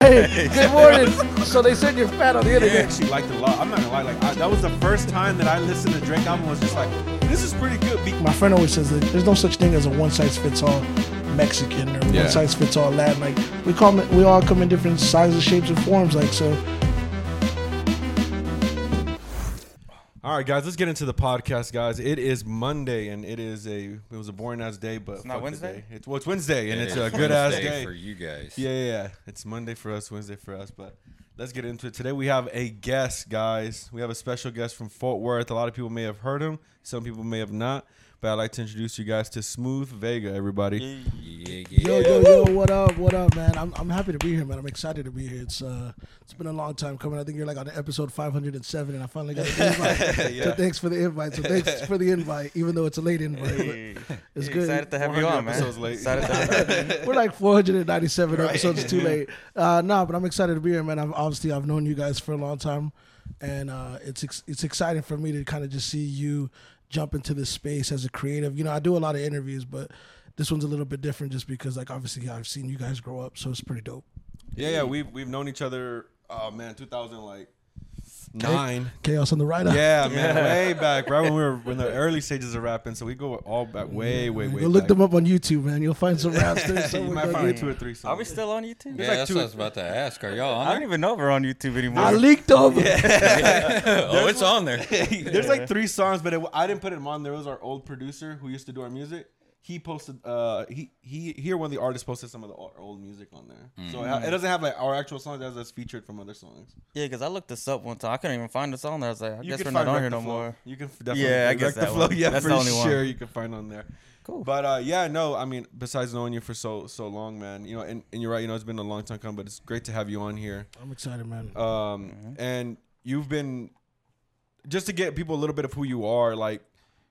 Hey, good morning. So they said you're fat on the Yeah, internet. she liked it a lot. I'm not gonna lie, that was the first time that I listened to Drake album. Was just like, this is pretty good. My friend always says that there's no such thing as a one size fits all Mexican or one size fits all Latin. Like we all come in different sizes, shapes, and forms. Like so. All right, guys, let's get into the podcast, guys. It is Monday, and it was a boring ass day, but it's not Wednesday. It's Wednesday, and it's a good ass day for you guys. Yeah. It's Monday for us, Wednesday for us, but let's get into it. Today we have a guest, guys. We have a special guest from Fort Worth. A lot of people may have heard him. Some people may have not. But I'd like to introduce you guys to Smooth Vega, everybody. Yo, what up, man? I'm happy to be here, man. I'm excited to be here. It's been a long time coming. I think you're like on episode 507, and I finally got an invite. Yeah. So thanks for the invite. So thanks for the invite, even though it's a late invite. But it's good. Excited to have you on, man. Episodes late. Excited to have you. We're like 497 episodes too late. But I'm excited to be here, man. I've known you guys for a long time, and it's exciting for me to kind of just see you jump into this space as a creative. You know, I do a lot of interviews, but this one's a little bit different just because, like, obviously I've seen you guys grow up, so it's pretty dope. Yeah, we've known each other. Oh man, 2009. Chaos on the Right. Yeah, man, way back, right when we were in the early stages of rapping. So we go all back, way You'll look them up on YouTube, man. You'll find some raps there. You might find 2 or 3 songs. Are we still on YouTube? Yeah, that's what I was about to ask. Are y'all on I there? don't even know if we're on YouTube anymore. I leaked over. Oh, it's on there. There's like 3 songs, but I didn't put them on. There was our old producer who used to do our music. He posted. One of the artists posted some of the old music on there. So it doesn't have like our actual songs. It has us featured from other songs. Yeah, because I looked this up one time. I couldn't even find this on there. I was like, I You guess can we're not find on here Wreck the no Flow. more. You can definitely. Yeah, I guess Wreck the that Flow. one. Yeah, That's for the only one. sure you can find on there. Cool. But I mean, besides knowing you for so long, man, you know, and you're right, you know, it's been a long time coming, but it's great to have you on here. I'm excited, man. And you've been, just to get people a little bit of who you are, like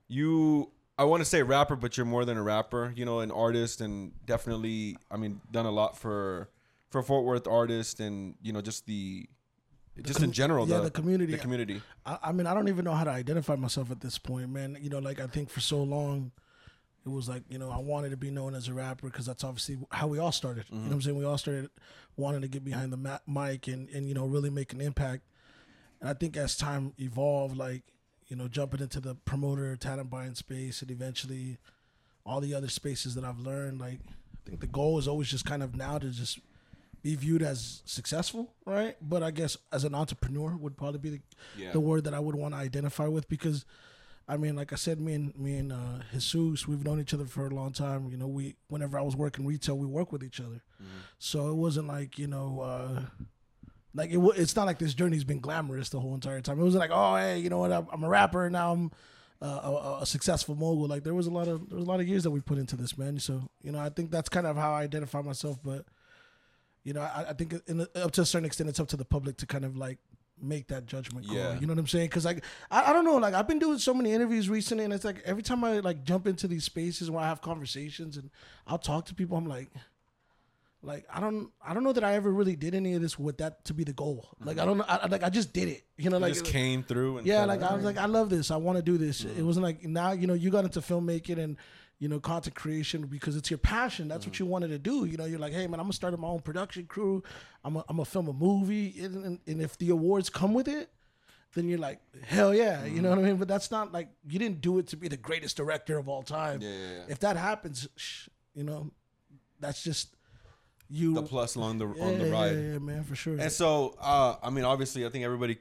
I want to say rapper, but you're more than a rapper, you know, an artist, and definitely, I mean, done a lot for Fort Worth artists, and, you know, just in general, the community. The community. I mean, I don't even know how to identify myself at this point, man. You know, like, I think for so long, it was like, you know, I wanted to be known as a rapper because that's obviously how we all started. You know what I'm saying? We all started wanting to get behind the mic and, you know, really make an impact. And I think as time evolved, like, you know, jumping into the promoter, talent buying space, and eventually all the other spaces that I've learned, like, I think the goal is always just kind of now to just be viewed as successful, right? But I guess as an entrepreneur would probably be the word that I would want to identify with, because, I mean, like I said, me and Jesus, we've known each other for a long time. You know, whenever I was working retail, we worked with each other. So it wasn't like, you know, like it's not like this journey's been glamorous the whole entire time. It wasn't like, oh, hey, you know what? I'm a rapper and now I'm a successful mogul. Like there was a lot of years that we put into this, man. So, you know, I think that's kind of how I identify myself. But, you know, I think up to a certain extent, it's up to the public to kind of like make that judgment call. Yeah. You know what I'm saying? Because like I don't know. Like I've been doing so many interviews recently, and it's like every time I like jump into these spaces where I have conversations and I'll talk to people, I'm like I don't know that I ever really did any of this with that to be the goal. Like I don't know. I just did it. You know, You like just came through. And yeah, like I was like, I love this. I want to do this. It wasn't like now, you know, you got into filmmaking and, you know, content creation because it's your passion. That's what you wanted to do. You know, you're like, hey man, I'm gonna start my own production crew. I'm gonna film a movie, and if the awards come with it, then you're like, hell yeah. You know what I mean? But that's not like, you didn't do it to be the greatest director of all time. Yeah. If that happens, you know, that's just you. The plus on the ride. Yeah, man, for sure. And so, I mean, obviously, I think everybody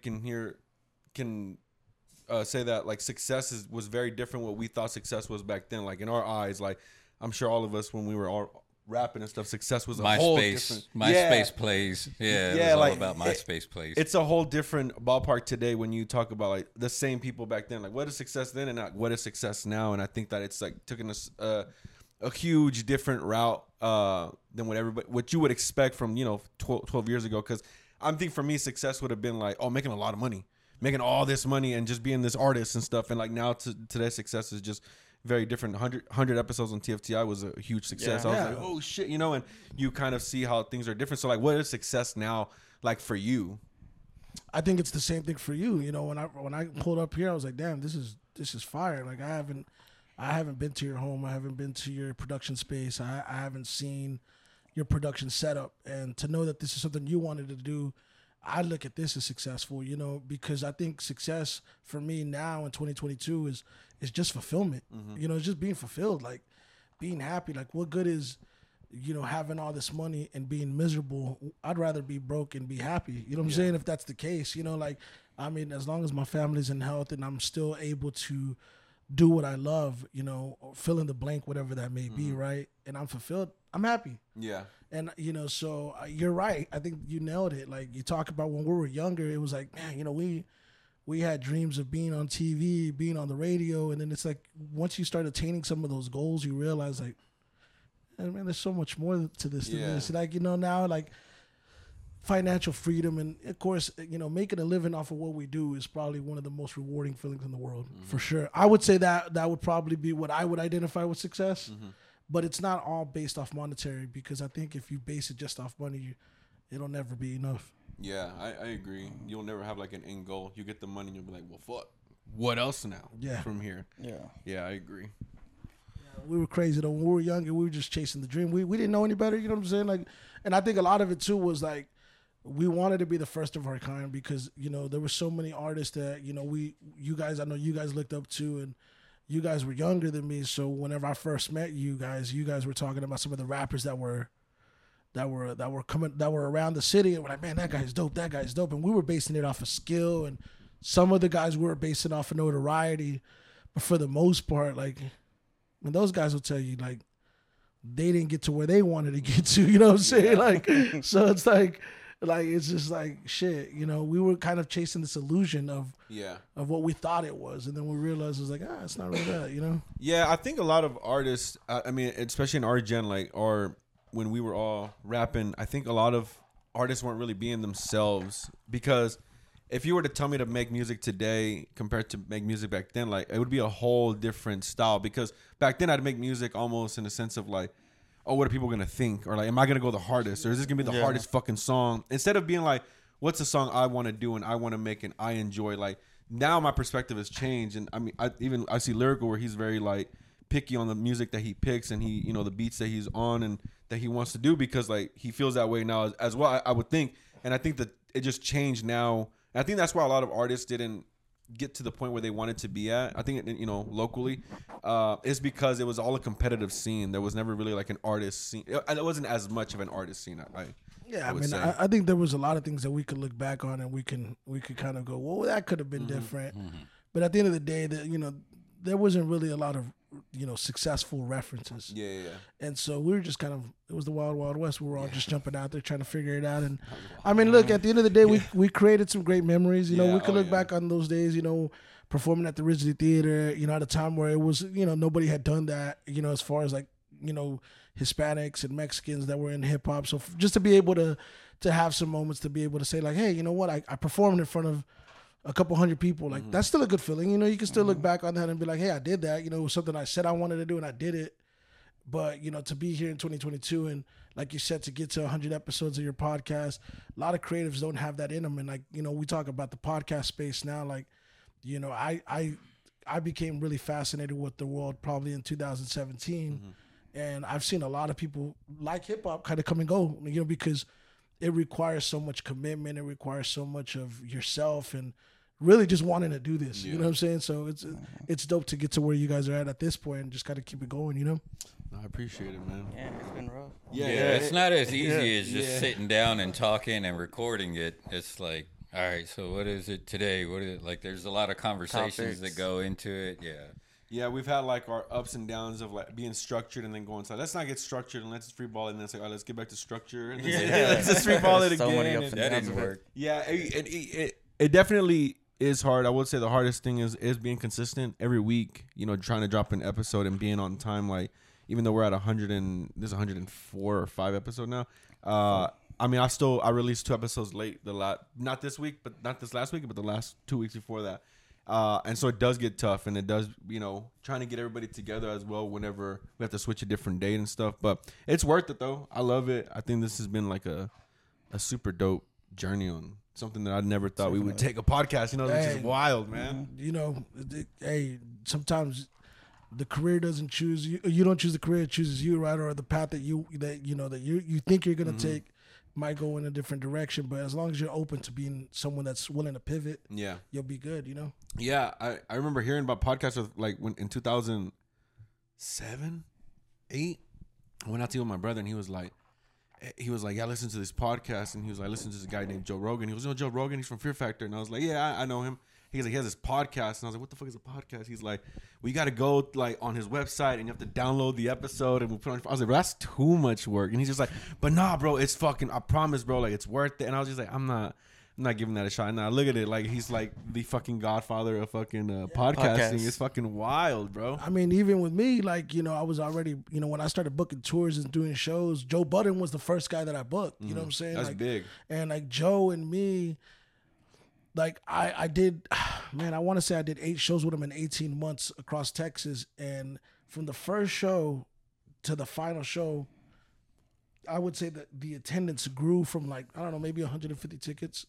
can say that like success was very different what we thought success was back then. Like in our eyes, like I'm sure all of us when we were all rapping and stuff, success was a whole different. MySpace plays. Yeah, it was all about MySpace plays. It's a whole different ballpark today when you talk about like the same people back then. Like what is success then and what is success now? And I think that it's like taking us a huge different route than what you would expect from, you know, 12 years ago. Because I think for me, success would have been like, oh, making a lot of money, making all this money and just being this artist and stuff. And like now today's success is just very different. 100 episodes on TFTI was a huge success. I was like, oh shit, you know, and you kind of see how things are different. So like, what is success now like for you? I think it's the same thing for you. You know, when I pulled up here, I was like, damn, this is fire. Like I haven't been to your home. I haven't been to your production space. I haven't seen, your production setup, and to know that this is something you wanted to do. I look at this as successful, you know, because I think success for me now in 2022 is just fulfillment. You know, it's just being fulfilled, like being happy. Like, what good is, you know, having all this money and being miserable? I'd rather be broke and be happy. You know what I'm saying? If that's the case, you know, like, I mean, as long as my family's in health and I'm still able to do what I love, you know, or fill in the blank, whatever that may be, right? And I'm fulfilled, I'm happy. Yeah. And, you know, so you're right. I think you nailed it. Like, you talk about when we were younger, it was like, man, you know, we had dreams of being on TV, being on the radio. And then it's like, once you start attaining some of those goals, you realize, like, man, there's so much more to this than this. Like, you know, now, like, financial freedom and, of course, you know, making a living off of what we do is probably one of the most rewarding feelings in the world, for sure. I would say that would probably be what I would identify with success. But it's not all based off monetary, because I think if you base it just off money, it'll never be enough. Yeah, I agree. You'll never have like an end goal. You get the money and you'll be like, well, fuck, what else now from here? Yeah, I agree. We were crazy though. When we were younger, we were just chasing the dream. We didn't know any better, you know what I'm saying? Like, and I think a lot of it too was like, we wanted to be the first of our kind, because, you know, there were so many artists that, you know, I know you guys looked up to, and you guys were younger than me. So whenever I first met you guys were talking about some of the rappers that were around the city, and we're like, man, that guy's dope. And we were basing it off of skill, and some of the guys were basing off of notoriety. But for the most part, like, and those guys will tell you, like, they didn't get to where they wanted to get to, you know what I'm saying? Like, so it's like, it's just like, shit, you know, we were kind of chasing this illusion of what we thought it was. And then we realized it was like, it's not really that, you know? Yeah, I think a lot of artists, I mean, especially in our gen, like, or when we were all rapping, I think a lot of artists weren't really being themselves, because if you were to tell me to make music today compared to make music back then, like, it would be a whole different style, because back then I'd make music almost in the sense of like, oh, what are people going to think? Or like, am I going to go the hardest? Or is this going to be the hardest fucking song? Instead of being like, what's the song I want to do and I want to make and I enjoy? Like, now my perspective has changed. And I mean, I see Lyrical, where he's very like picky on the music that he picks, and he, you know, the beats that he's on and that he wants to do, because like he feels that way now as well, I would think. And I think that it just changed now. And I think that's why a lot of artists didn't get to the point where they wanted to be at. I think, you know, locally, is because it was all a competitive scene. There was never really like an artist scene. It wasn't as much of an artist scene. I think there was a lot of things that we could look back on, and we could kind of go, well, that could have been different. But at the end of the day, that, you know, there wasn't really a lot of, you know, successful references. And so we were just kind of, it was the wild, wild west. We were all just jumping out there trying to figure it out. And I mean, look, at the end of the day, we created some great memories. You know, we could look back on those days, you know, performing at the Ridgely Theater, you know, at a time where it was, you know, nobody had done that, you know, as far as like, you know, Hispanics and Mexicans that were in hip hop. So just to be able to have some moments to be able to say like, hey, you know what, I performed in front of a couple hundred people, like that's still a good feeling. You know, you can still look back on that and be like, hey, I did that. You know, it was something I said I wanted to do and I did it. But, you know, to be here in 2022 and, like you said, to get to 100 episodes of your podcast, a lot of creatives don't have that in them. And, like, you know, we talk about the podcast space now. Like, you know, I became really fascinated with the world probably in 2017. And I've seen a lot of people like hip hop kind of come and go, you know, because it requires so much commitment. It requires so much of yourself and really just wanting to do this. You know what I'm saying? So it's dope to get to where you guys are at this point and just kind of keep it going, you know? I appreciate it, man. Yeah, it's been rough. Yeah, it's not as easy as just sitting down and talking and recording it. It's like, all right, so what is it today? What is it? Like, there's a lot of conversations that go into it. Yeah, we've had like our ups and downs of like being structured and then going, so let's not get structured and let's just free ball it. And then it's like, all right, let's get back to structure. And let's just free ball it again. So many ups and that downs didn't work. Yeah, it definitely is hard. I would say the hardest thing is being consistent every week, you know, trying to drop an episode and being on time. Like, even though we're at 100 and this is 104 or 5 episode now. I mean, I released 2 episodes late. Not this week, but not this last week, but the last 2 weeks before that. And so it does get tough, and it does, you know, trying to get everybody together as well whenever we have to switch a different date and stuff. But it's worth it though. I love it. I think this has been like a super dope journey on something that I never thought we would take a podcast, you know, which is wild, man. You know, hey, sometimes the career doesn't choose you. You don't choose the career; it chooses you, right? Or the path that you think you're gonna take might go in a different direction. But as long as you're open to being someone that's willing to pivot, you'll be good. You know. Yeah, I remember hearing about podcasts with, like, when in 2007, 8, I went out to eat with my brother, and he was like, yeah, listen to this podcast, and he was like, listen to this guy named Joe Rogan. He was, Joe Rogan, he's from Fear Factor, and I was like, yeah, I know him. He's like, he has this podcast, and I was like, what the fuck is a podcast? He's like, well, you got to go, like, on his website, and you have to download the episode, and we'll put it on. I was like, bro, that's too much work. And he's just like, but nah, bro, it's fucking, I promise, bro, like, it's worth it. And I was just like, I'm not giving that a shot. Now look at it, like, he's like the fucking godfather of fucking podcasting. It's fucking wild, bro. I mean, even with me, like, you know, I was already, you know, when I started booking tours and doing shows, Joe Budden was the first guy that I booked. You know what I'm saying? That's like, big. And like Joe and me, like I did, man, I want to say I did 8 shows with him in 18 months across Texas. And from the first show to the final show, I would say that the attendance grew from, like, I don't know, maybe 150 tickets.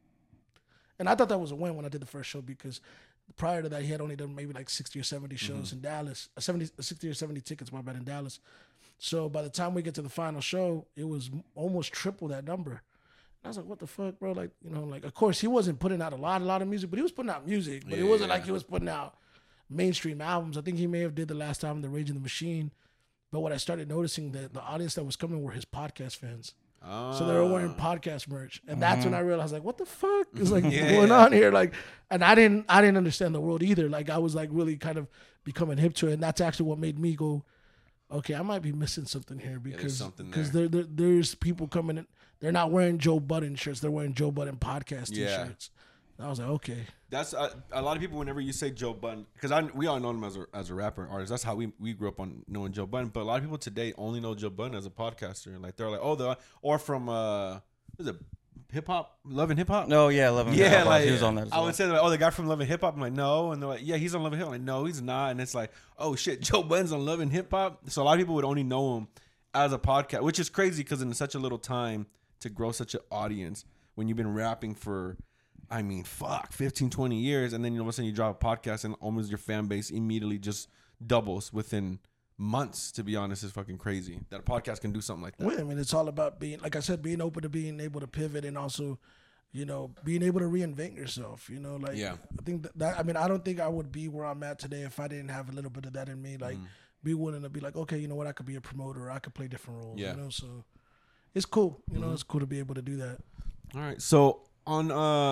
And I thought that was a win when I did the first show, because prior to that, he had only done maybe like 60 or 70 shows in Dallas, 60 or 70 tickets, my bad, in Dallas. So by the time we get to the final show, it was almost triple that number. And I was like, what the fuck, bro? Like, you know, like, of course, he wasn't putting out a lot of music, but he was putting out music. But it wasn't like he was putting out mainstream albums. I think he may have did the last time the Rage in the Machine. But what I started noticing, that the audience that was coming were his podcast fans. So they were wearing podcast merch, and that's when I realized, like, what the fuck is like going on here? Like, and I didn't understand the world either. Like, I was like really kind of becoming hip to it, and that's actually what made me go, okay, I might be missing something here, because there's people coming in, they're not wearing Joe Budden shirts, they're wearing Joe Budden podcast t-shirts. I was like, okay. That's a lot of people, whenever you say Joe Budden, because we all know him as a rapper and artist. That's how we grew up on knowing Joe Budden. But a lot of people today only know Joe Budden as a podcaster. Like, they're like, or from is it hip hop, Love and Hip Hop? No, yeah, Love and Hip Hop. Like, he was on that as well. I would say, like, oh, the guy from Love and Hip Hop. I'm like, no, and they're like, yeah, he's on Love and Hip Hop. I'm like, no, he's not. And it's like, oh shit, Joe Budden's on Love and Hip Hop. So a lot of people would only know him as a podcast, which is crazy, because in such a little time to grow such an audience when you've been rapping for, I mean, 15, 20 years, and then all of a sudden you drop a podcast and almost your fan base immediately just doubles within months, to be honest, is fucking crazy that a podcast can do something like that. Well, I mean, it's all about being, like I said, being open to being able to pivot, and also, you know, being able to reinvent yourself, you know, like, I think that I mean, I don't think I would be where I'm at today if I didn't have a little bit of that in me, like, be willing to be like, okay, you know what, I could be a promoter, or I could play different roles, you know, so it's cool, you know, it's cool to be able to do that. All right, so on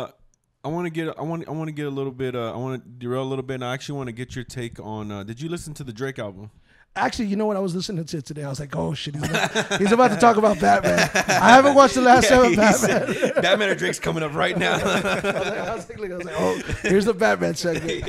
I want to get a little bit. I want to derail a little bit. And I actually want to get your take on. Did you listen to the Drake album? Actually, you know what I was listening to today? I was like, oh shit, he's about to talk about Batman. I haven't watched the last 7 Batman. Batman or Drake's coming up right now. I was like, oh, here's the Batman segment.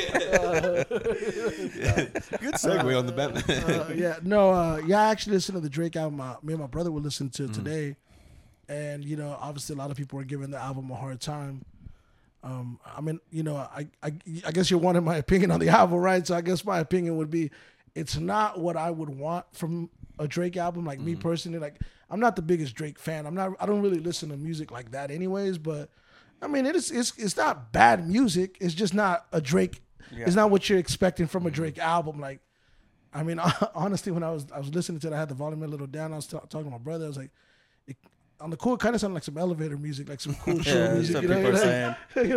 Good segue on the Batman. I actually listened to the Drake album. Me and my brother were listening to it today, and you know, obviously a lot of people are giving the album a hard time. I mean, you know, I guess you're wanting my opinion on the album, right? So I guess my opinion would be, it's not what I would want from a Drake album. Like me personally, like, I'm not the biggest Drake fan. I don't really listen to music like that anyways, but I mean, it's not bad music. It's just not a Drake. Yeah. It's not what you're expecting from a Drake album. Like, I mean, honestly, when I was listening to it, I had the volume a little down. I was talking to my brother. I was like, on the cool, it kind of sounded like some elevator music, like some cool show music. You know, people are saying.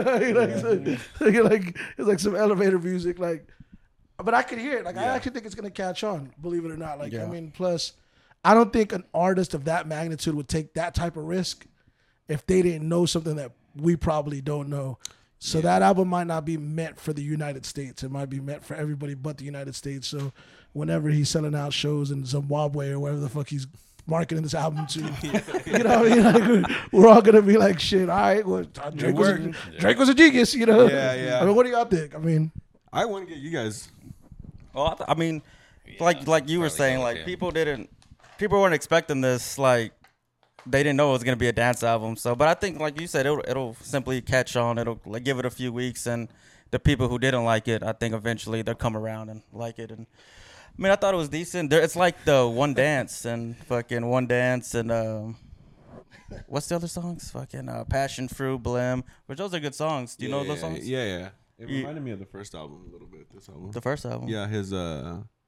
It's like some elevator music, like. But I could hear it. Like, I actually think it's gonna catch on. Believe it or not. Like, I mean, plus, I don't think an artist of that magnitude would take that type of risk if they didn't know something that we probably don't know. So that album might not be meant for the United States. It might be meant for everybody but the United States. So whenever he's selling out shows in Zimbabwe or wherever the fuck he's marketing this album to, you know what I mean? Like, we're all gonna be like, shit, all right, well, Drake was a genius, you know? Yeah. I mean, what do y'all think? I mean, I want to get you guys. Well, I mean, like you were saying, like, people weren't expecting this. Like, they didn't know it was gonna be a dance album. So, but I think, like you said, it'll simply catch on. It'll, like, give it a few weeks, and the people who didn't like it, I think eventually they'll come around and like it. And I mean, I thought it was decent. It's like the One Dance and what's the other songs? Fucking Passion Fruit, Blim, which those are good songs. Do you know those songs? Yeah. It reminded me of the first album a little bit. This album. The first album. Yeah, his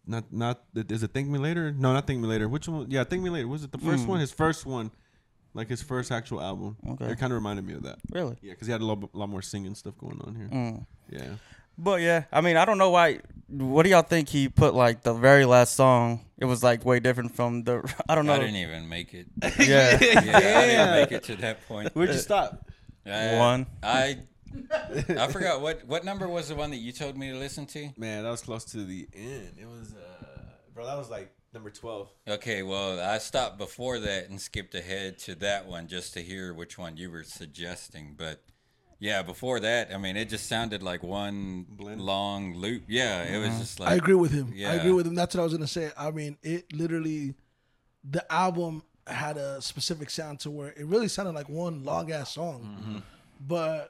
not is it Thank Me Later? No, not Thank Me Later. Which one? Yeah, Thank Me Later. Was it the first one? His first one, like his first actual album. Okay, it kind of reminded me of that. Really? Yeah, because he had a lot more singing stuff going on here. Yeah. But yeah, I mean, I don't know why. What do y'all think he put like the very last song? It was like way different from the. I don't know. I didn't even make it. Yeah, I didn't make it to that point. Where'd you stop? One. I forgot what number was the one that you told me to listen to. Man, that was close to the end. It was, bro. That was like number 12. Okay, well, I stopped before that and skipped ahead to that one just to hear which one you were suggesting, but. Yeah, before that, I mean, it just sounded like one long loop. Yeah, it was just like... I agree with him. Yeah. I agree with him. That's what I was going to say. I mean, it literally... The album had a specific sound to where it really sounded like one long-ass song. Mm-hmm. But...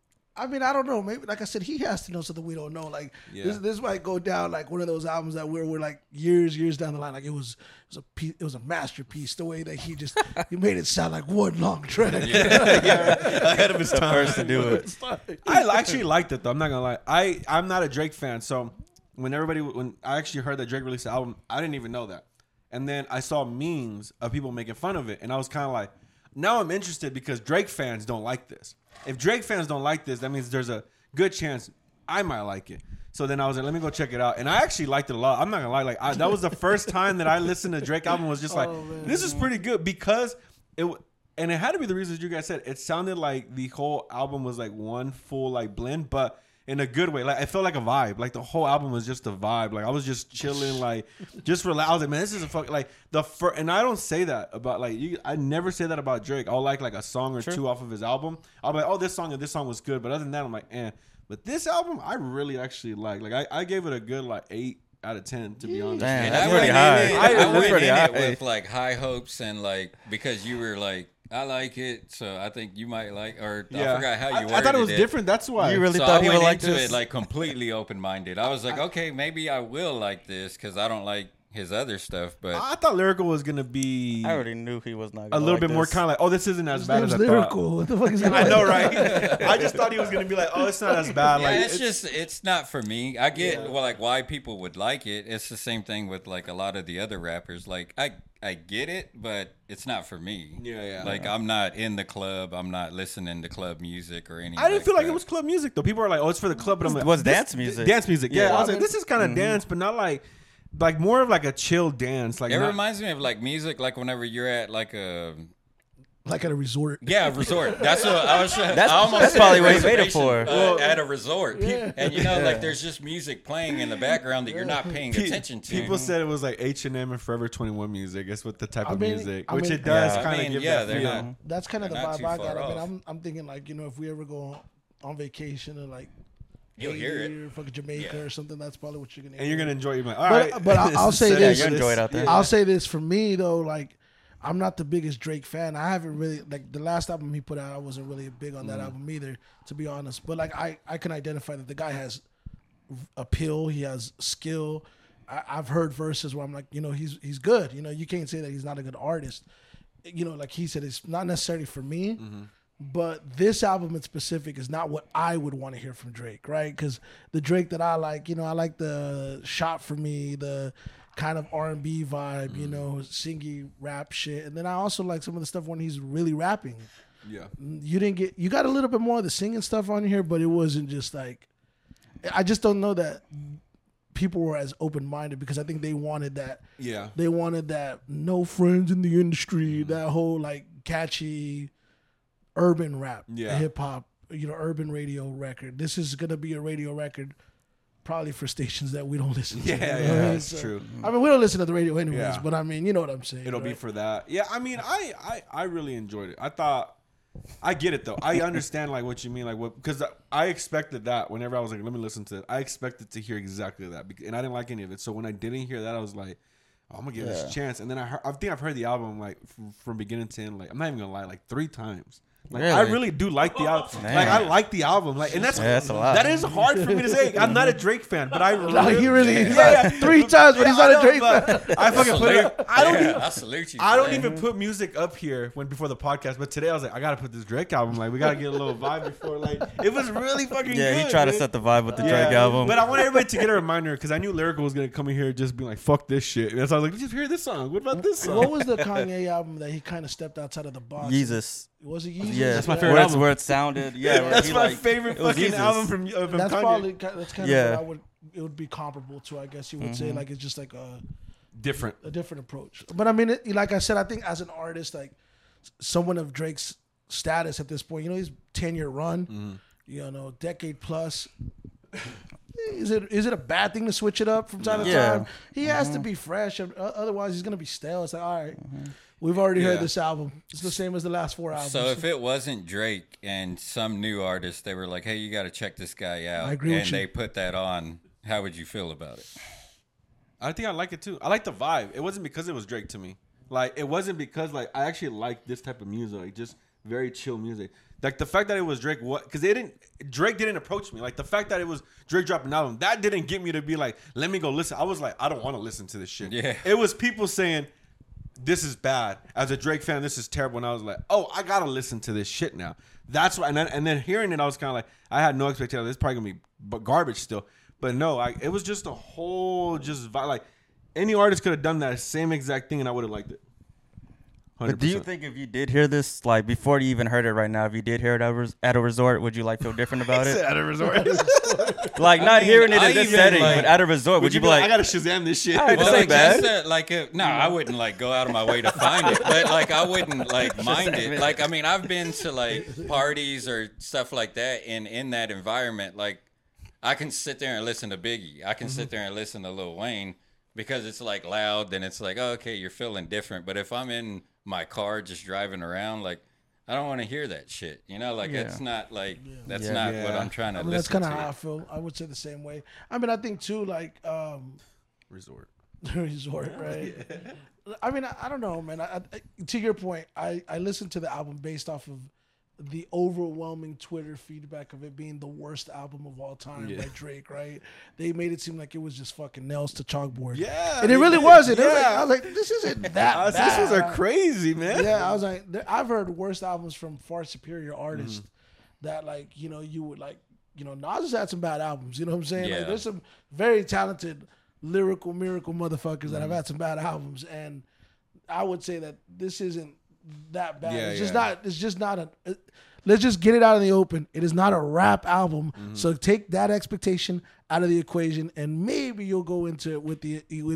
I mean, I don't know. Maybe, like I said, he has to know something we don't know. Like this might go down like one of those albums that we're like years down the line. Like it was a masterpiece. The way that he made it sound like one long track. Ahead of his time. First to do it. I actually liked it though. I'm not gonna lie. I'm not a Drake fan, so when I actually heard that Drake released the album, I didn't even know that. And then I saw memes of people making fun of it, and I was kind of like, now I'm interested because Drake fans don't like this. If Drake fans don't like this, that means there's a good chance I might like it. So then I was like, let me go check it out. And I actually liked it a lot. I'm not going to lie. That was the first time that I listened to Drake album was just like, this is pretty good because and it had to be the reasons you guys said. It sounded like the whole album was like one full like blend, but in a good way. Like it felt like a vibe. Like the whole album was just a vibe. Like I was just chilling, like just relax. I was like, man, this is a fuck. Like and I don't say that about like I never say that about Drake. I'll like a song or two off of his album. I'll be like, oh, this song and this song was good. But other than that, I'm like, eh. But this album, I really actually like. Like I gave it a good like 8 out of 10 to be honest. Damn, that's pretty high. I went in it with like high hopes and like because you were like. I like it, so I think you might like. Or I forgot how you worded it. I thought it was different. That's why you really thought he would like this. It like completely open-minded. I was like, okay, maybe I will like this because I don't like his other stuff. But I thought Lyrical was gonna be. I already knew he was not gonna a little like bit this. more kind of like, oh, this isn't as bad as I Lyrical. thought. What the fuck is that? I know, right? I just thought he was gonna be like, oh, it's not as bad. Yeah, like it's not for me. I get like why people would like it. It's the same thing with like a lot of the other rappers. Like I get it, but it's not for me. Yeah. Like I'm not in the club. I'm not listening to club music or anything. I didn't feel like it was club music though. People are like, oh, it's for the club, but I'm like, was dance music? Dance music. Yeah, I was like, this is kind of dance, but not like more of like a chill dance. Like it reminds me of like music, like whenever you're at like a. Like at a resort. Yeah, a resort. That's what I was. That's probably what he made it for. At a resort, and you know, like there's just music playing in the background that you're not paying attention to. People said it was like H&M and Forever 21 music. It's what the type of music, which it does kind of give that feel. That's kind of the vibe I got. I mean, I'm thinking like if we ever go on vacation or like. You'll hear it. Or fucking Jamaica or something. That's probably what you're gonna. And you're gonna enjoy it. Like, all right. But I'll say this. You enjoy it out there. I'll say this for me though, like. I'm not the biggest Drake fan. I haven't really like the last album he put out. I wasn't really big on that album either, to be honest. But like I can identify that the guy has appeal. He has skill. I've heard verses where I'm like, he's good. You can't say that he's not a good artist. Like he said, it's not necessarily for me. Mm-hmm. But this album in specific is not what I would want to hear from Drake, right? Because the Drake that I like, I like the Shot For Me, the kind of R&B vibe, singy rap shit. And then I also like some of the stuff when he's really rapping. Yeah. You got a little bit more of the singing stuff on here, but it wasn't just like, I just don't know that people were as open-minded because I think they wanted that. Yeah. They wanted that no friends in the industry, that whole like catchy urban rap, hip hop, urban radio record. This is going to be a radio record probably for stations that we don't listen to. Yeah, that's true. I mean, we don't listen to the radio anyways, but I mean, you know what I'm saying. It'll be for that. Yeah, I mean, I really enjoyed it. I get it though. I understand like what you mean, like what, because I expected that whenever I was like, let me listen to it. I expected to hear exactly that, and I didn't like any of it. So when I didn't hear that, I was like, oh, I'm gonna give this a chance. And then I think I've heard the album like from beginning to end. Like I'm not even gonna lie, like 3 times. Like Really? I really do like the album. Man. Like I like the album. Like, and that's a lot. That is hard for me to say. I'm not a Drake fan, but I No, he really is. Yeah. 3 times, but he's not a Drake but fan. I fucking put it. I don't. Yeah, I salute you. I for don't that. even put music up here before the podcast, but today I was like, I gotta put this Drake album. Like, we gotta get a little vibe before. Like, it was really fucking Yeah, good. he tried to man. set the vibe with the Yeah, Drake album. But I want everybody to get a reminder because I knew Lyrical was gonna come in here just being like, "Fuck this shit." And so I was like, "Just hear this song. What about this song?" What was the Kanye album that he kind of stepped outside of the box? Jesus. Was it Yeezus? Yeah, That's my favorite album. Where it sounded. Yeah, where That's he, my like, favorite it was fucking Jesus. album from That's Kanye. probably that's kind Yeah. of what it would be comparable to. I guess you would say like it's just like a Different. different approach. But I mean, like I said, I think as an artist, like someone of Drake's status at this point, you know, he's 10-year run, you know, decade plus. Is it a bad thing to switch it up from time to Yeah. time? He has to be fresh, otherwise he's gonna be stale. It's like, all right, we've already heard Yeah. this album. It's the same as the last 4 albums. So if it wasn't Drake and some new artist, they were like, "Hey, you got to check this guy out," I agree with and you. they put that on, how would you feel about it? I think I like it too. I like the vibe. It wasn't because it was Drake to me. Like, it wasn't because like I actually like this type of music, like just very chill music. Like the fact that it was Drake, because Drake didn't approach me. Like the fact that it was Drake dropping an album, that didn't get me to be like, let me go listen. I was like, I don't want to listen to this shit. Yeah. It was people saying, this is bad. As a Drake fan, this is terrible. And I was like, oh, I gotta listen to this shit now. That's why. And then hearing it, I was kind of like, I had no expectation. It's probably gonna be garbage still. But no, it was just a whole vibe. Like any artist could have done that same exact thing, and I would have liked it. 100%. But do you think if you did hear this, like before you even heard it right now, if you did hear it at a resort, would you like feel different about it? At a resort? Like not hearing it I in this even, setting, like- but at a resort, would you be I like, gotta Shazam this shit? Alright, Well, this ain't bad. that's no, I wouldn't like go out of my way to find it, but like I wouldn't like mind it. Like I mean, I've been to like parties or stuff like that, and in that environment, like I can sit there and listen to Biggie. I can sit there and listen to Lil Wayne because it's like loud. Then it's like, oh, okay, you're feeling different. But if I'm in my car just driving around, like I don't want to hear that shit. You know, like it's not like that's not what I'm trying to I mean, that's listen kind of to. how I feel. I would say the same way. I mean, I think too, like Resort. resort, right? I mean, I don't know, man. To your point, I listened to the album based off of the overwhelming Twitter feedback of it being the worst album of all time by Drake, right? They made it seem like it was just fucking nails to chalkboard. Yeah. And it really wasn't. It was like, Yeah. I was like, this isn't that bad. This was a crazy, man. Yeah, I was like, I've heard worse albums from far superior artists that, like, you know, you would like, you know, Nas has had some bad albums. You know what I'm saying? Yeah. Like, there's some very talented lyrical miracle motherfuckers that have had some bad albums, and I would say that this isn't that bad. Yeah, it's just yeah. not. It's just not a. Let's just get it out in the open. It is not a rap album, so take that expectation out of the equation, and maybe you'll go into it with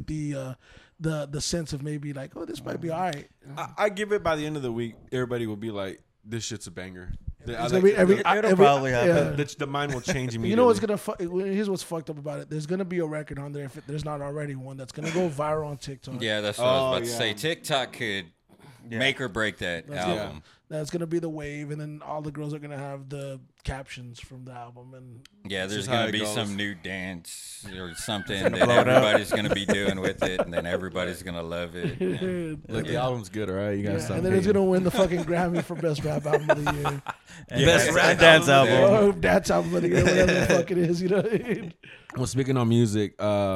the sense of maybe like, oh, this might be all right. I give it by the end of the week, everybody will be like, this shit's a banger. It's gonna be It'll probably happen. The mind will change immediately. You know what's gonna? Here's what's fucked up about it. There's gonna be a record on there if there's not already one that's gonna go viral on TikTok. Yeah, that's what I was about to yeah. say. TikTok could make or break that album. That's gonna be the wave, and then all the girls are gonna have the captions from the album, and Yeah, there's just how gonna it be goes. some new dance or something that everybody's gonna be doing with it, and then everybody's gonna love it. Yeah. Look, the album's good, all right? You gotta stop and then it's hating. gonna win the fucking Grammy for best rap album of the year. best rap dance album? Or that's album of the year, whatever the fuck it is, you know. Well, speaking on music,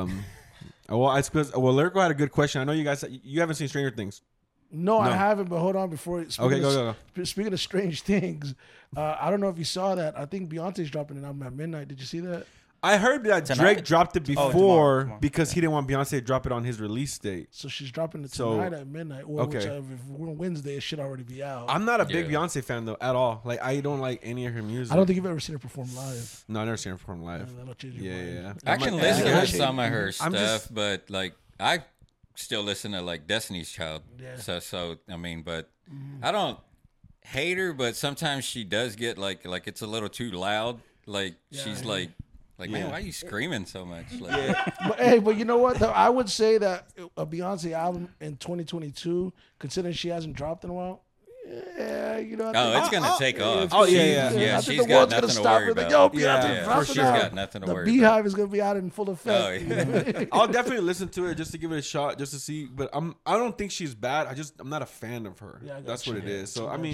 I suppose Lyrical had a good question. I know you guys haven't seen Stranger Things. No, I haven't. But hold on, before Go. Speaking of strange things, I don't know if you saw that. I think Beyonce's dropping an album at midnight. Did you see that? I heard that Tonight? Drake dropped it before tomorrow. because he didn't want Beyonce to drop it on his release date. So she's dropping it So- tonight at midnight. Or okay. whichever, if we're on Wednesday, it should already be out. I'm not a big Yeah. Beyonce fan though at all. Like I don't like any of her music. I don't think you've ever seen her perform live. No, I never seen her perform live. That'll change your Yeah, mind. yeah. I can like, listen yeah. to some of her I'm stuff, just- but like I still listen to like Destiny's Child. Yeah. So I mean, but I don't hate her, but sometimes she does get like it's a little too loud. Like she's like man, why are you screaming so much? Like, But you know what? Though I would say that a Beyonce album in 2022, considering she hasn't dropped in a while, yeah, you know. oh, it's gonna take off. Oh, yeah, She's- yeah. yeah. I think She's the got world's gonna nothing to stop worry her. Like, about. yo, Beyonce, Yeah, drop for it sure. now. She's got nothing to The worry Beehive is gonna be out in full effect. Oh, yeah. I'll definitely listen to it just to give it a shot, just to see. But I don't think she's bad. I'm not a fan of her. Yeah, I got That's you. what it Yeah, is. So I I got mean, you.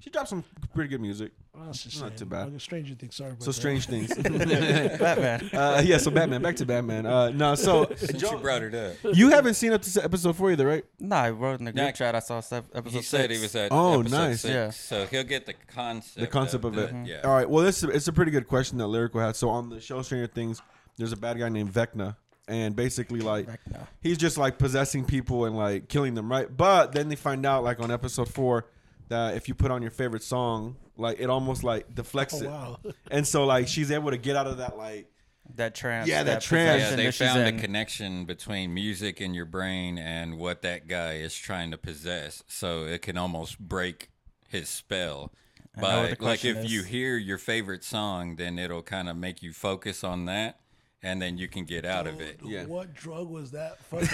She dropped some pretty good music. Well, that's just Not saying. too bad. Like, Stranger Things. Sorry about So that. Strange Things. Batman. Yeah, so Batman. Back to Batman. No, so Since you brought it up, you haven't seen up to episode 4 either, right? Nah, I wrote in the group Nah, chat. I saw episode he 6. said he was at Oh, episode nice. 6, Yeah. so he'll get the concept. The concept of it. Yeah. All right. Well, it's a pretty good question that Lyrical had. So on the show Stranger Things, there's a bad guy named Vecna, and basically like Vecna. he's just like possessing people and like killing them, right? But then they find out like on episode 4 that if you put on your favorite song, like it almost like deflects Oh, it, wow. and so like she's able to get out of that like That trance. Yeah, that trance. Yeah, possession they that she's found a in. connection between music in your brain and what that guy is trying to possess. So it can almost break his spell. I know what But the like question if is. you hear your favorite song, then it'll kind of make you focus on that, and then you can get out of it. Yeah. What drug was that? Fucking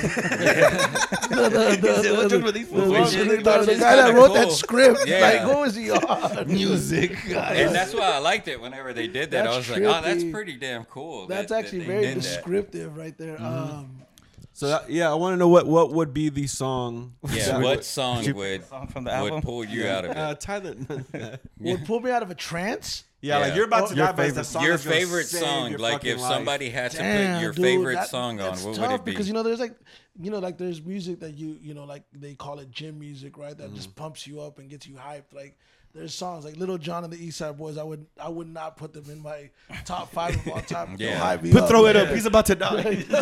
the guy that wrote that cool. script. Yeah. Like, what was he on? music. And that's why I liked it whenever they did that. I was That's like, oh, that's trippy. pretty damn cool. That's that actually they very did that. descriptive right there. So that, yeah, I want to know what would be the song. Yeah, that what song would Song from the album. would pull you out of it? Tyler. would pull me out of a trance. Yeah, like Yeah. you're about to Your die, but it's the favorite- song Your that's gonna favorite save song, your like fucking if life. somebody had to Damn, put your dude, favorite that- song on, that's what tough would it be? because there's like like there's music that like they call it gym music, right? That just pumps you up and gets you hyped. Like there's songs like Little John and the East Side Boys. I would not put them in my top 5 of all time. Yeah. They'll hype me But up. throw it up. He's about to die.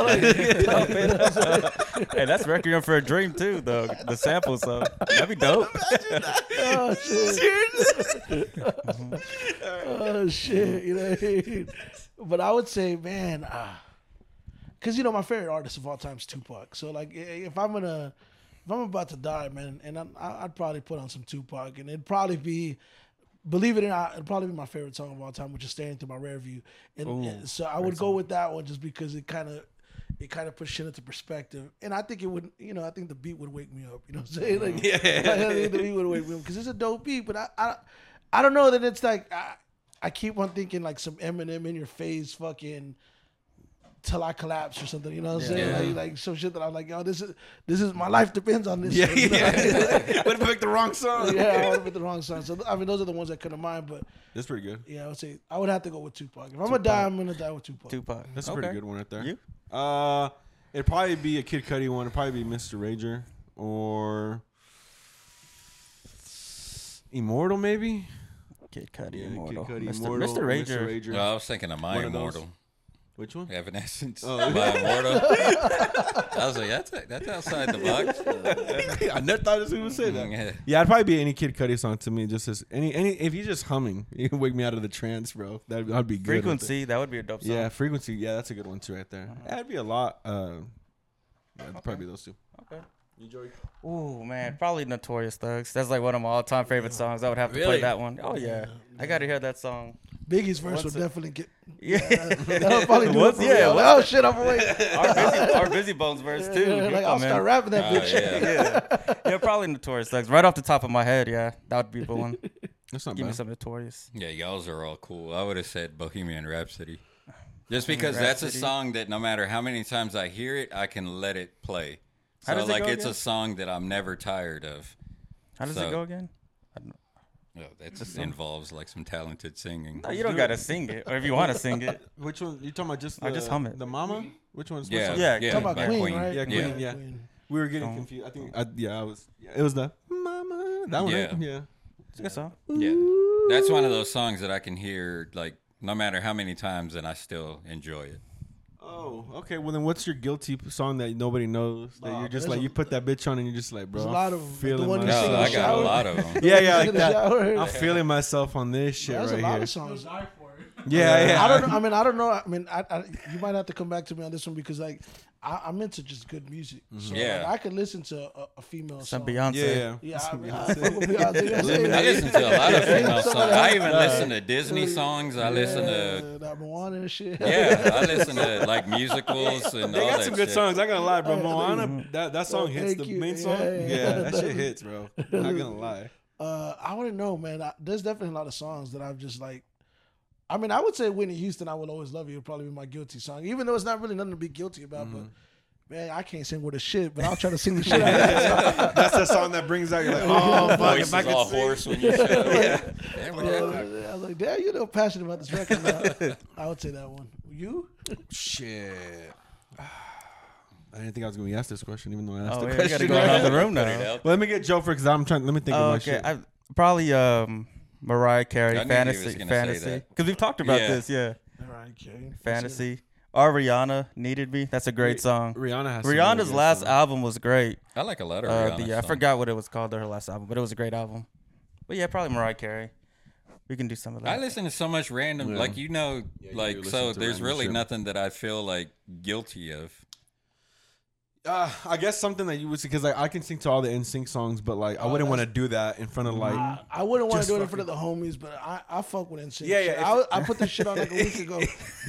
Hey, that's Requiem for a Dream too, though. The sample, so that'd be dope. Oh shit! Oh shit! You know what I mean? But I would say, man, because my favorite artist of all time is Tupac. So like, if I'm about to die, man, and I'd probably put on some Tupac, and it'd probably be, believe it or not, it'd probably be my favorite song of all time, which is "Staring Through My Rear View." And so I would go with that one just because it kind of puts shit into perspective, and I think it would, I think the beat would wake me up. You know what I'm saying? Like, I think the beat would wake me up because it's a dope beat. But I don't know that it's like I keep on thinking like some Eminem in your face, fucking till I collapse or something. You know what I'm saying? Yeah. Like some shit that I'm like, yo, this is my life depends on this. Yeah, shit, you know? yeah. What if I picked the wrong song? Yeah, I would have picked the wrong song. So I mean, those are the ones I couldn't mind. But That's pretty good. yeah, I would say I would have to go with Tupac. If I'm gonna die, I'm gonna die with Tupac. Tupac. That's a Okay. pretty good one right there. You? It'd probably be a Kid Cudi one. It'd probably be Mr. Rager or Immortal, maybe. Kid Cudi, Yeah, Immortal. Kid Cudi, Mr. Immortal, Mr. Rager. No, I was thinking of My One of those. Immortal. Which one? Evanescence Oh. by Immortal. I was like, that's outside the box. I never thought he would say that. Yeah. Yeah, it'd probably be any Kid Cudi song to me. Just as any if he's just humming, you can wake me out of the trance, bro. That'd be good. Frequency, that would be a dope song. Yeah, Frequency. Yeah, that's a good one too, right there. That'd be a lot. Yeah, it'd probably be those two. Okay. You, Joey? Ooh, man, probably Notorious Thugs. That's like one of my all-time favorite songs. I would have to play Really? that one. Oh yeah, I gotta hear that song. Biggie's verse Once would it- definitely get. Yeah, That'll probably do it Once- for me. yeah, I'm like, once- oh shit, I'm awake. our Busy Bones verse too. Yeah, like I'll start rapping that Oh, bitch. yeah. Yeah, probably Notorious Thugs. Right off the top of my head, yeah, that would be the one. That's not Give me bad. some Notorious. Yeah, y'all's are all cool. I would have said Bohemian Rhapsody. Just because that's a Rhapsody. song that no matter how many times I hear it, I can let it play. How So does it like go it's again? a song that I'm never tired of. How does So- it go again? Oh, that involves like some talented singing. No, you don't gotta sing it, or if you want to sing it. Which one? You talking about just I just hum it. The Mama? Which one's Yeah, Yeah, yeah, Talking about by Queen, right? Yeah, Queen. Yeah. Queen. We were getting confused. I think. I was. Yeah, it was the Mama. That one. Yeah. Right? Yeah. It's a good song. Yeah, that's one of those songs that I can hear like no matter how many times, and I still enjoy it. Oh, okay. Well, then, what's your guilty song that nobody knows that Oh, you're just there's like a- you put that bitch on and you're just like, bro, There's a I'm lot of 'em. Like the feeling one you No, sing in myself. the I got a shower? lot of them. Yeah, yeah, In like the that. shower. I'm feeling myself on this shit There's right a lot here. of songs. Die for it. Yeah, yeah. I don't know. I don't know. You might have to come back to me on this one because like I'm into just good music. So Yeah. like, I could listen to a female Some song. Beyonce. Yeah, yeah. Yeah, I fuck with Beyonce. You know what I'm saying? I listen to a lot of female Some songs. of that- I even listen to Disney songs. I listen to that Moana and shit. I listen to like musicals and They all got that some good shit. songs. I gotta lie, bro. Yeah, Moana, that song hits Thank the you. main song. Yeah, Yeah, yeah. that shit hits, bro. Not gonna lie. I wouldn't know, man. There's definitely a lot of songs that I've just like. I mean, I would say Whitney Houston, "I Will Always Love You" would probably be my guilty song, even though it's not really nothing to be guilty about. But man, I can't sing with a shit, but I'll try to sing the shit out of it. That's the song that brings out. You're like, oh fuck, Voice if I is all could sing. hoarse when you show up. I was like, damn, you're no passionate about this record now. I would say that one. You? Shit. I didn't think I was going to ask this question, even though I asked Oh, the yeah, you question. gotta go around the room Put it now. out Well, let me get Joe first, because I'm trying. Let me think of my shit. I probably Mariah Carey, I knew he was Fantasy, gonna say Fantasy. that. Because we've talked about Yeah. this, yeah. All right, okay. Fantasy. Ariana, Needed Me. That's a great song. Rihanna has some Rihanna's really good last songs. album was great. I like a lot of I Rihanna forgot what it was called, her last album, but it was a great album. But yeah, probably Mariah Carey. We can do some of that. I listen to so much random, Yeah. like you like do listen so. to There's random really shit. nothing that I feel like guilty of. I guess something that you would see, because like I can sing to all the NSYNC songs, but like I wouldn't want to do that in front of like. I wouldn't want to Just do it in front of the homies, but I fuck with NSYNC. Yeah, yeah, I put this shit on like a week ago.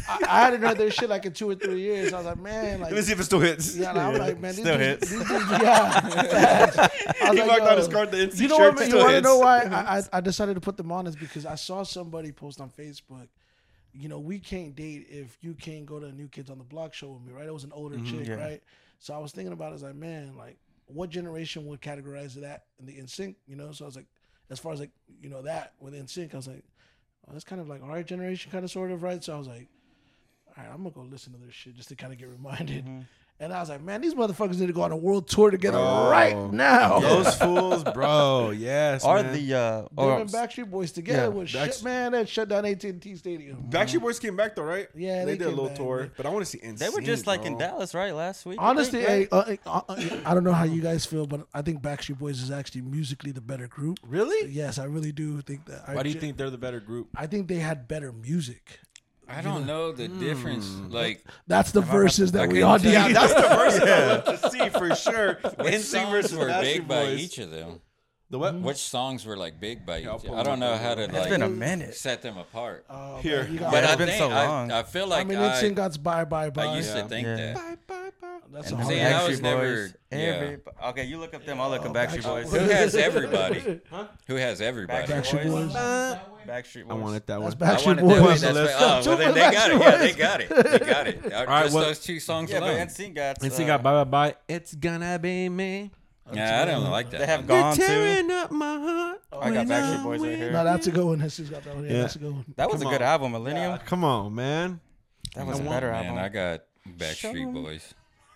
I hadn't heard their shit like in 2 or 3 years. I was like, man, like, Let me see if it still hits. yeah, like, I'm like, man, Still hits. these dudes, yeah. I was He like, walked yo, out his car with the NSYNC you know shirt. what, man? You still want to hits. know why I decided to put them on is because I saw somebody post on Facebook. You know, we can't date if you can't go to New Kids on the Block show with me, right? It was an older chick, yeah. right? So I was thinking about it, I was like, man, like, what generation would categorize that in the NSYNC, you know? So I was like, as far as like, you know, that with NSYNC, I was like, oh, that's kind of like our generation, kind of sort of, right? So I was like, all right, I'm gonna go listen to their shit just to kind of get reminded. And I was like, man, these motherfuckers need to go on a world tour together right now. Those fools, bro. Yes. Or man. the Them and Backstreet Boys together Yeah, was shit, man. That shut down AT&T Stadium. Backstreet Boys came back though, right? Yeah, they they did a came little back, tour, man. but I want to see NSYNC. they were just like in bro. Dallas, right, last week? I Honestly, think, right? I don't know how you guys feel, but I think Backstreet Boys is actually musically the better group. Really? Yes, I really do think that. Why do you think they're the better group? I think they had better music. I don't know the difference. Like, That's the verses that we couldn't all tell need. you. That's the verse I love to see for sure. which NSYNC songs versus were Backstreet big by Boys. each of them? The what? Which songs were like big by each? I'll pull I don't them know up. how to It's like been a minute. set them apart. Oh, Here. man, you got- But it's I been think so long. I feel I like mean, NSYNC got Bye Bye Bye. I used to Yeah. think Yeah. that. Bye, bye, bye. That's And a the See, hard I was Backstreet never- Boys. yeah. Okay, you look up them. I'll look up Backstreet Boys. Who has everybody? Who has everybody? Backstreet Boys. Backstreet Boys. I wanted that one. That's I wanted Backstreet that one. Boys. That's Let's- right. Oh, well, then they got it. Yeah, they got it. They got it. right, Just well- those two songs Yeah, but alone. NSYNC got. NSYNC got Bye Bye Bye. It's gonna be me. Yeah, I don't like that. They have one. Gone too. Tearing up my heart. I got Backstreet Boys right here. No, that's a good one. NSYNC's got that one. Yeah, Yeah. that's a good one. That was Come a good on. album, Millennium. Come on, man. That was a Come on, better man. album. I got Backstreet Boys.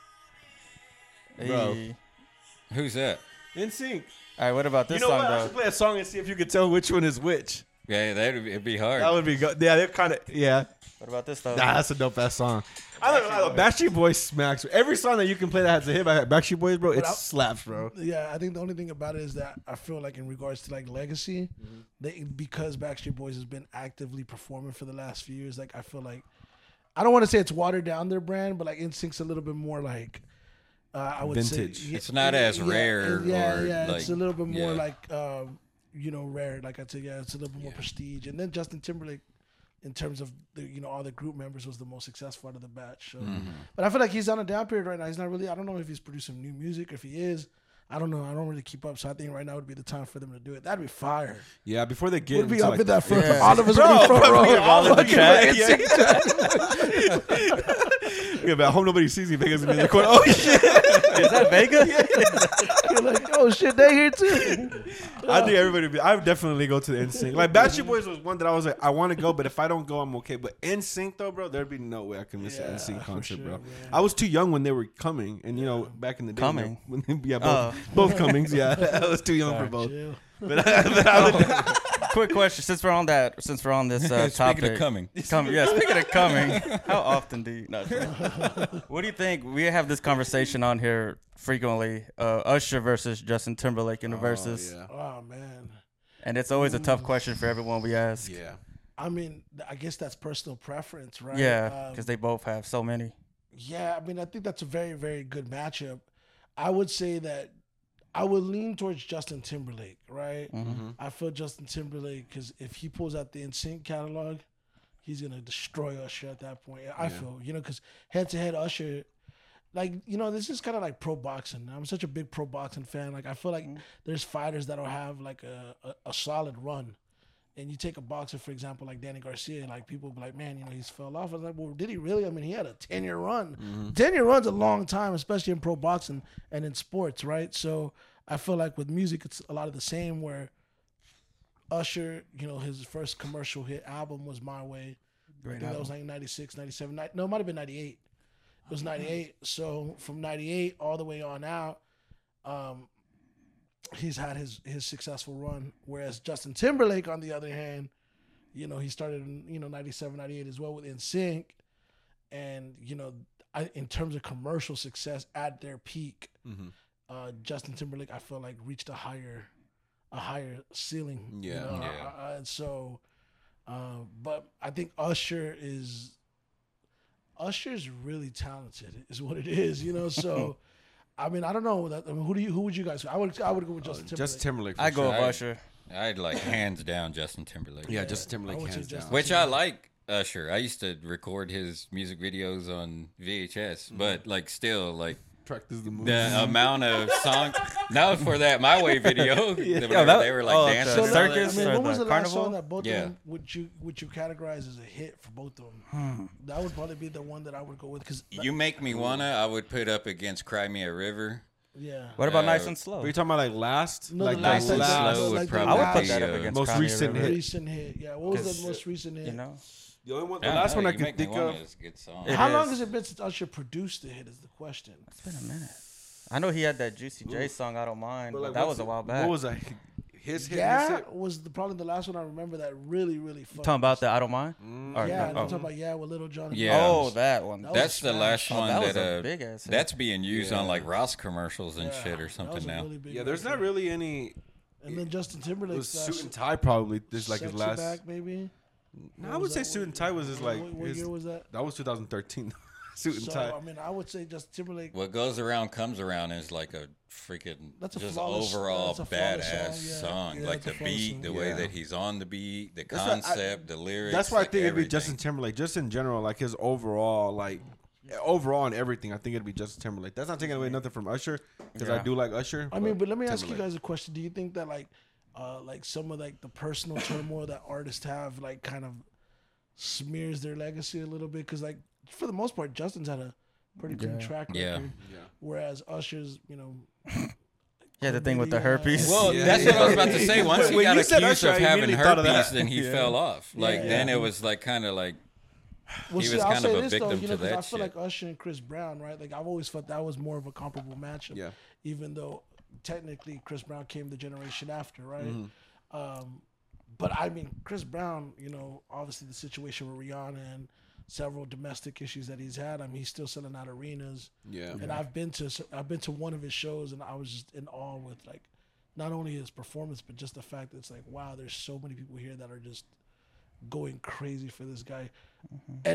Bro. Hey. Who's that? NSYNC. All right, what about this You know song what? I though? should play a song and see if you could tell which one is which. Yeah, it'd be hard. That would be good. Yeah, they're kind of. Yeah. What about this though? Nah, that's a dope ass song. I don't know. Backstreet Boys smacks. Every song that you can play that has a hit by Backstreet Boys, bro, it slaps, bro. Yeah, I think the only thing about it is that I feel like in regards to like legacy, they because Backstreet Boys has been actively performing for the last few years. Like I feel like I don't want to say it's watered down their brand, but like NSYNC's a little bit more like I would Vintage. say It's not as rare Yeah, or, yeah, like, it's a little bit more yeah. like you know rare. Like I'd say, yeah, it's a little bit more prestige. And then Justin Timberlake, in terms of the, you know, all the group members, was the most successful out of the batch. So. But I feel like he's on a down period right now. He's not really. I don't know if he's producing new music. If he is, I don't know. I don't really keep up. So I think right now would be the time for them to do it. That'd be fire. Yeah, before they get Would be into, up like, in that front. Yeah. All of us would be front row. all in the track. Yeah, but I hope nobody sees me. Vegas in the corner. Oh shit! Is that Vega? You're like, oh shit, they here too. I think everybody would be. I would definitely go to the NSYNC. Like Backstreet Boys was one that I was like, I want to go, but if I don't go, I'm okay. But NSYNC though, bro, there'd be no way I can miss an NSYNC for concert, sure, bro. man. I was too young when they were coming, and you know, back in the day, Coming? when yeah, both comings. Yeah, I was too young for both. Chill. But I would, Quick question: Since we're on this topic, Speaking of coming. Yeah, speaking of coming, how often do you? No, what do you think? We have this conversation on here frequently. Usher versus Justin Timberlake in the verses, yeah. Oh man. and it's always a tough question for everyone we ask. Yeah. I mean, I guess that's personal preference, right? Yeah, because they both have so many. Yeah, I mean, I think that's a very, very good matchup. I would say that I would lean towards Justin Timberlake, right? Mm-hmm. I feel Justin Timberlake because if he pulls out the NSYNC catalog, he's gonna destroy Usher at that point. I feel, you know, because head to head, Usher, like, you know, this is kind of like pro boxing. I'm such a big pro boxing fan. Like, I feel like there's fighters that'll have like a solid run, And you take a boxer, for example, like Danny Garcia, like people be like, man, he's fell off. I was like, well, did he really? I mean, he had a 10-year run. 10-year run's a long time, especially in pro boxing and in sports, right? So I feel like with music, it's a lot of the same where Usher, his first commercial hit album was My Way. I think that was like 96, 97. No, it might have been 98. It was 98. So from 98 all the way on out, he's had his successful run. Whereas Justin Timberlake, on the other hand, he started in 97, 98 as well with NSYNC, and in terms of commercial success at their peak, Justin Timberlake I feel like reached a higher ceiling. And so, but I think Usher's really talented, is what it is. So. I mean, I don't know. Who would you guys? I would go with Justin Timberlake. Justin Timberlake. I go with Usher. I'd like hands down Justin Timberlake. Yeah, Justin Timberlake hands down. Which I like Usher. I used to record his music videos on VHS, but like still like Practice the amount of songs. That was for that My Way video. They were like dancing. So circus. I mean, what was the last carnival? song that both of them would you categorize as a hit for both of them? That would probably be the one that I would go with because You Make Me Wanna. I would put up against Cry Me a River. Yeah. What about Nice and Slow? Are you talking about like last? No, like the last, Slow would probably I would put be, that up against most Cry Me a recent River. hit. Recent hit. Yeah. What was the most recent hit? The only one, the last one I can think of. Is a good song. How long has it been since Usher produced the hit? Is the question. It's been a minute. I know he had that Juicy J song, I Don't Mind, but that was a while back. What was that? His hit? Was probably the last one I remember that really fucked. Talking about that I Don't Mind? I'm talking about with Little John. Yeah. Oh, that one. That's the last one that was that a big ass hit. that's being used on like Ross commercials and shit or something now. Really big There's not really any. And then Justin Timberlake. It was Suit and Tie probably. This like his Sexy last. Back, maybe. No, I would say Suit and Tie was his like. What year was that? That was 2013. Suit and So Tie. I mean, I would say Justin Timberlake. What goes around comes around is like a freaking That's a just flawless- overall that's a flawless badass song, song. yeah, Like that's the a flawless beat, song. the way Yeah. that he's on the beat, the That's why concept, the lyrics. That's why I like think it'd be everything. Justin Timberlake. Just in general, like his overall, like overall and everything. I think it'd be Justin Timberlake. That's not taking away nothing from Usher because I do like Usher. I mean, but let me ask you Timberlake. guys a question. Do you think that like some of like the personal turmoil that artists have like kind of smears their legacy a little bit? Because like for the most part, Justin's had a pretty clean track record. Yeah. Whereas Usher's, Yeah, the thing with the herpes. Well, that's what I was about to say. Once he When got you said accused Usher, of I having immediately thought of herpes, that. then he fell off. Like then it was like kind of like Well, He see, was I'll kind say of a this, victim though, to 'cause that I feel shit. like Usher and Chris Brown, right? Like I've always felt that was more of a comparable matchup. Yeah. Even though technically Chris Brown came the generation after, right? Mm-hmm. But I mean, Chris Brown, obviously the situation with Rihanna and several domestic issues that he's had. I mean, he's still selling out arenas. Yeah. And I've been to one of his shows, and I was just in awe with like not only his performance, but just the fact that it's like, wow, there's so many people here that are just going crazy for this guy. And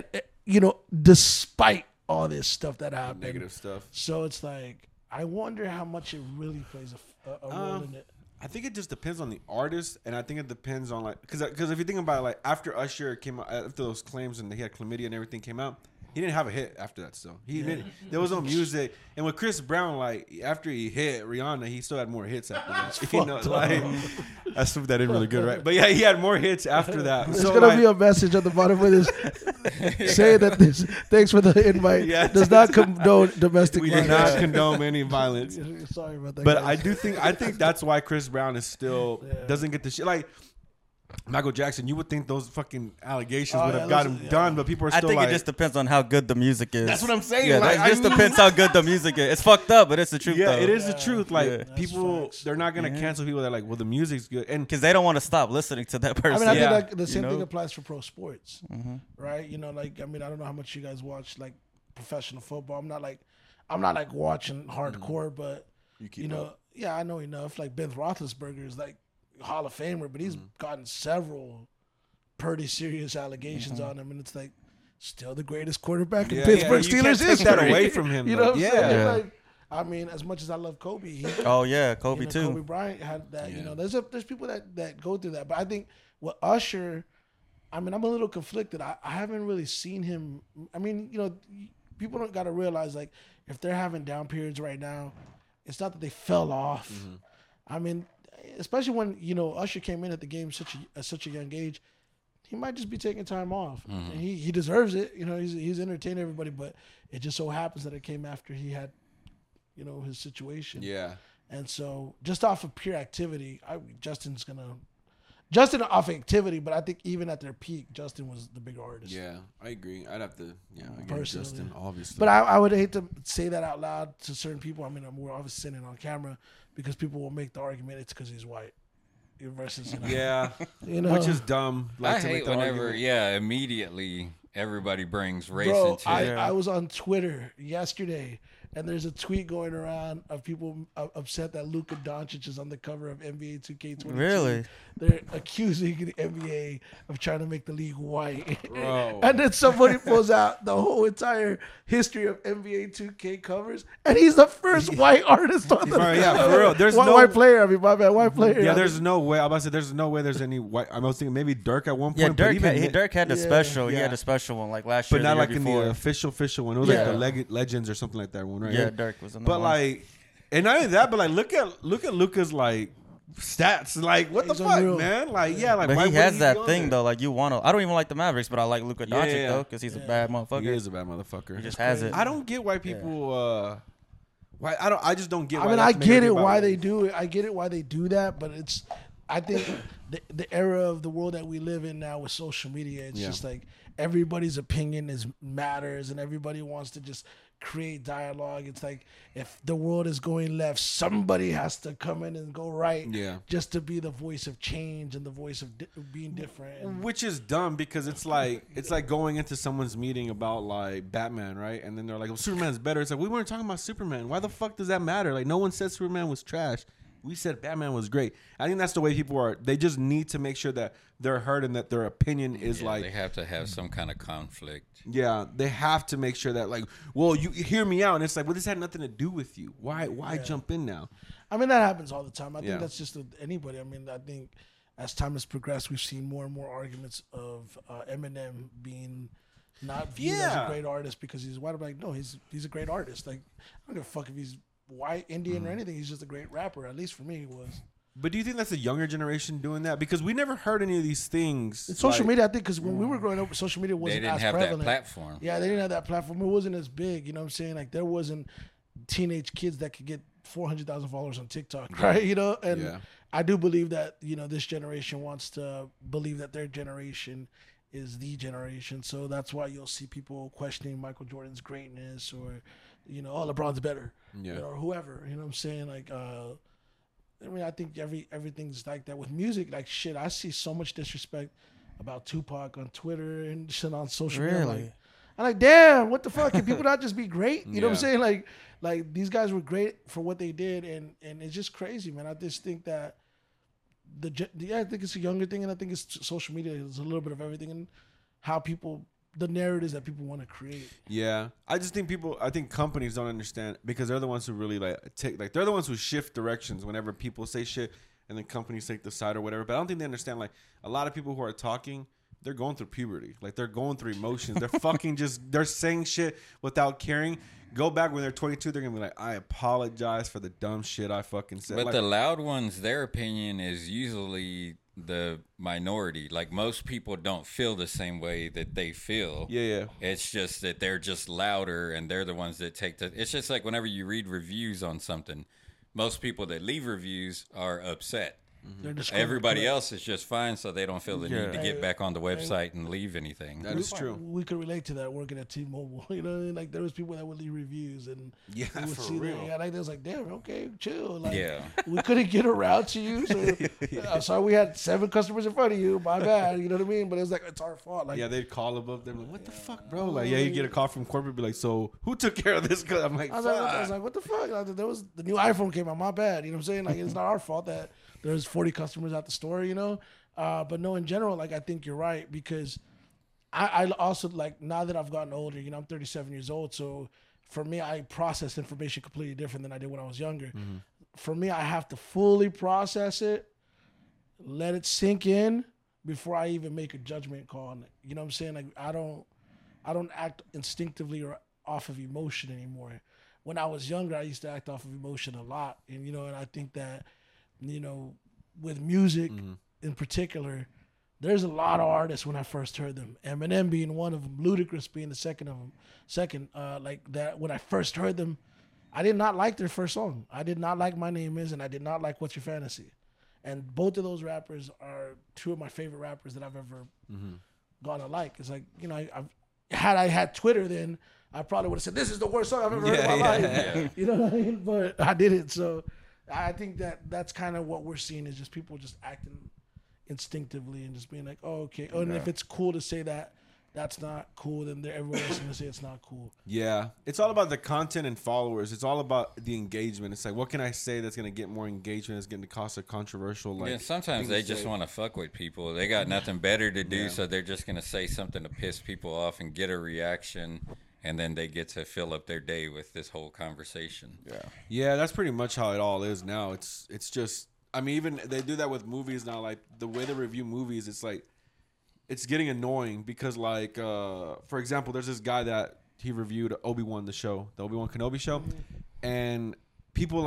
despite all this stuff that happened, Negative stuff. So it's like, I wonder how much it really plays a role in it. I think it just depends on the artist, and I think it depends on like because if you think about it, like after Usher came out, after those claims and he had chlamydia and everything came out, he didn't have a hit after that. Still, he didn't. There was no music, and with Chris Brown, like after he hit Rihanna, he still had more hits after that. Like that's that didn't really good, right? But yeah, he had more hits after that. There's So gonna like, be a message at the bottom of this saying that this. Thanks for the invite. Yeah. Does not condone domestic we do violence. not condone any violence. Sorry about that. But guys. I think that's why Chris Brown is still doesn't get the shit. Like Michael Jackson, you would think those fucking allegations would have got him done, but people are I still think like. it just depends on how good the music is. That's what I'm saying. Yeah, Like, it just depends how good the music is. It's fucked up, but it's the truth. yeah, though. it is the truth. Like Yeah. people, facts. they're not gonna cancel people that are like, well, the music's good, and because they don't want to stop listening to that person. I mean, I Yeah. think like the same You thing know? applies for pro sports, right? Like, I mean, I don't know how much you guys watch like professional football. I'm not like watching hardcore, but keep up. yeah, I know enough. Like Ben Roethlisberger is like Hall of Famer, but he's gotten several pretty serious allegations on him, and it's like still the greatest quarterback in Pittsburgh you Steelers can't take history. that away from him. You know though. what I'm yeah, saying? Yeah. Like, I mean, as much as I love Kobe, he, Oh yeah, Kobe too. Kobe Bryant had that. There's people that go through that, but I think with Usher, I mean, I'm a little conflicted. I haven't really seen him. I mean, people don't got to realize like if they're having down periods right now, it's not that they fell off. I mean, especially when Usher came in at the game at such a young age. He might just be taking time off, and he deserves it. He's entertaining everybody, but it just so happens that it came after he had, his situation. Yeah. And so, just off of pure activity, Justin off activity, but I think even at their peak, Justin was the bigger artist. Yeah, I agree. I'd have to, Personally. Justin, obviously. But I would hate to say that out loud to certain people. I mean, we're obviously saying it on camera because people will make the argument it's because he's white. Versus, yeah, which is dumb. I hate whenever, immediately everybody brings race into it. I was on Twitter yesterday, and there's a tweet going around of people upset that Luka Doncic is on the cover of NBA 2K22. Really? They're accusing the NBA of trying to make the league white. Bro. And then somebody pulls out the whole entire history of NBA 2K covers, and he's the first white artist on the cover. Yeah, for real. There's white player. I mean, my bad, white player. Yeah, there's no way. I'm about to say there's no way there's any white. I was thinking maybe Dirk at one point. Yeah, Dirk had the special. Yeah. He had the special one like last year. But not like before. in the official one. It was like the Legends or something like that one, right? Yeah, Dirk was in that But one. like, and not only that, but like, look at Luka's like stats. Like, what the fuck, unreal. man? Like, like, but why he has that there? thing though. Like, you want to. I don't even like the Mavericks, but I like Luka Doncic though because he's a bad motherfucker. He is a bad motherfucker. He just has it. I don't get why people. Why I just don't get. I mean, I get it why they do it. I get it why they do that, but I think the era of the world that we live in now with social media, it's just like everybody's opinion matters, and everybody wants to just create dialogue. It's like if the world is going left, somebody has to come in and go right, just to be the voice of change and the voice of being different. Which is dumb because it's like going into someone's meeting about like Batman, right? And then they're like, "Well, Superman's better." It's like we weren't talking about Superman. Why the fuck does that matter? Like no one said Superman was trash. We said Batman was great. I think that's the way people are. They just need to make sure that they're heard and that their opinion is like. They have to have some kind of conflict. Yeah, they have to make sure that like, well, you hear me out, and it's like, well, this had nothing to do with you. Why jump in now? I mean, that happens all the time. I think that's just with anybody. I mean, I think as time has progressed, we've seen more and more arguments of Eminem being not viewed as a great artist because he's white. I'm like, no, he's a great artist. Like, I don't give a fuck if he's white, Indian, or anything. He's just a great rapper. At least for me, he was. But do you think that's the younger generation doing that? Because we never heard any of these things. It's social media, I think, because when we were growing up, social media wasn't as prevalent. They didn't have that platform. Yeah, they didn't have that platform. It wasn't as big. You know what I'm saying? Like, there wasn't teenage kids that could get 400,000 followers on TikTok, right? And I do believe that, this generation wants to believe that their generation is the generation. So that's why you'll see people questioning Michael Jordan's greatness or, oh, LeBron's better. Or whoever. You know what I'm saying? Like, I mean, I think everything's like that with music. Like, shit, I see so much disrespect about Tupac on Twitter and shit on social media. Really? I'm like, damn, what the fuck? Can people not just be great? You know what I'm saying? Like these guys were great for what they did, and it's just crazy, man. I just think that I think it's a younger thing, and I think it's social media. It's a little bit of everything, and how the narratives that people want to create. Yeah, I just think I think companies don't understand because they're the ones who really they're the ones who shift directions whenever people say shit and then companies take the side or whatever. But I don't think they understand like a lot of people who are talking, they're going through puberty. Like they're going through emotions. They're fucking they're saying shit without caring. Go back when they're 22, they're going to be like, I apologize for the dumb shit I fucking said. But the loud ones, their opinion is usually the minority. Like most people don't feel the same way that they feel. Yeah. It's just that they're just louder and they're the ones that take it's just like whenever you read reviews on something, most people that leave reviews are upset. Everybody else is just fine, so they don't feel the need to get back on the website and leave anything. That is true. We could relate to that working at T-Mobile. You know what I mean? Like there was people that would leave reviews and we would see real. That. Yeah, like they was like, damn, okay, chill. Like, we couldn't get around to you. So I'm sorry we had 7 customers in front of you. My bad. You know what I mean? But it was like it's our fault. Like they'd call above them like, what the fuck, bro? Like you get a call from corporate, be like, so who took care of this? Cause I'm like, I was like, what the fuck? Like, there was the new iPhone came out. My bad. You know what I'm saying? Like it's not our fault that there's 40 customers at the store, but no, in general, like I think you're right because I also like now that I've gotten older, I'm 37 years old, so for me, I process information completely different than I did when I was younger. Mm-hmm. For me, I have to fully process it, let it sink in before I even make a judgment call on it. You know what I'm saying? Like I don't act instinctively or off of emotion anymore. When I was younger, I used to act off of emotion a lot, and and I think that. with music in particular, there's a lot of artists when I first heard them. Eminem being one of them, Ludacris being the second of them. Like that, when I first heard them, I did not like their first song. I did not like My Name Is, and I did not like What's Your Fantasy. And both of those rappers are two of my favorite rappers that I've ever gone to like. It's like, you know, had I had Twitter then, I probably would have said, this is the worst song I've ever heard in my life. Yeah. You know what I mean? But I didn't. So I think that's kind of what we're seeing, is just people just acting instinctively and just being like, oh, okay. Oh, and if it's cool to say that that's not cool, then everyone else is going to say it's not cool. Yeah. It's all about the content and followers. It's all about the engagement. It's like, what can I say that's going to get more engagement? It's going to cost a controversial, like... Yeah, sometimes they just want to fuck with people. They got nothing better to do, so they're just going to say something to piss people off and get a reaction, and then they get to fill up their day with this whole conversation. Yeah, that's pretty much how it all is now. It's just... I mean, even they do that with movies now. Like, the way they review movies, it's like... It's getting annoying because, like, for example, there's this guy that he reviewed Obi-Wan, the Obi-Wan Kenobi show, and people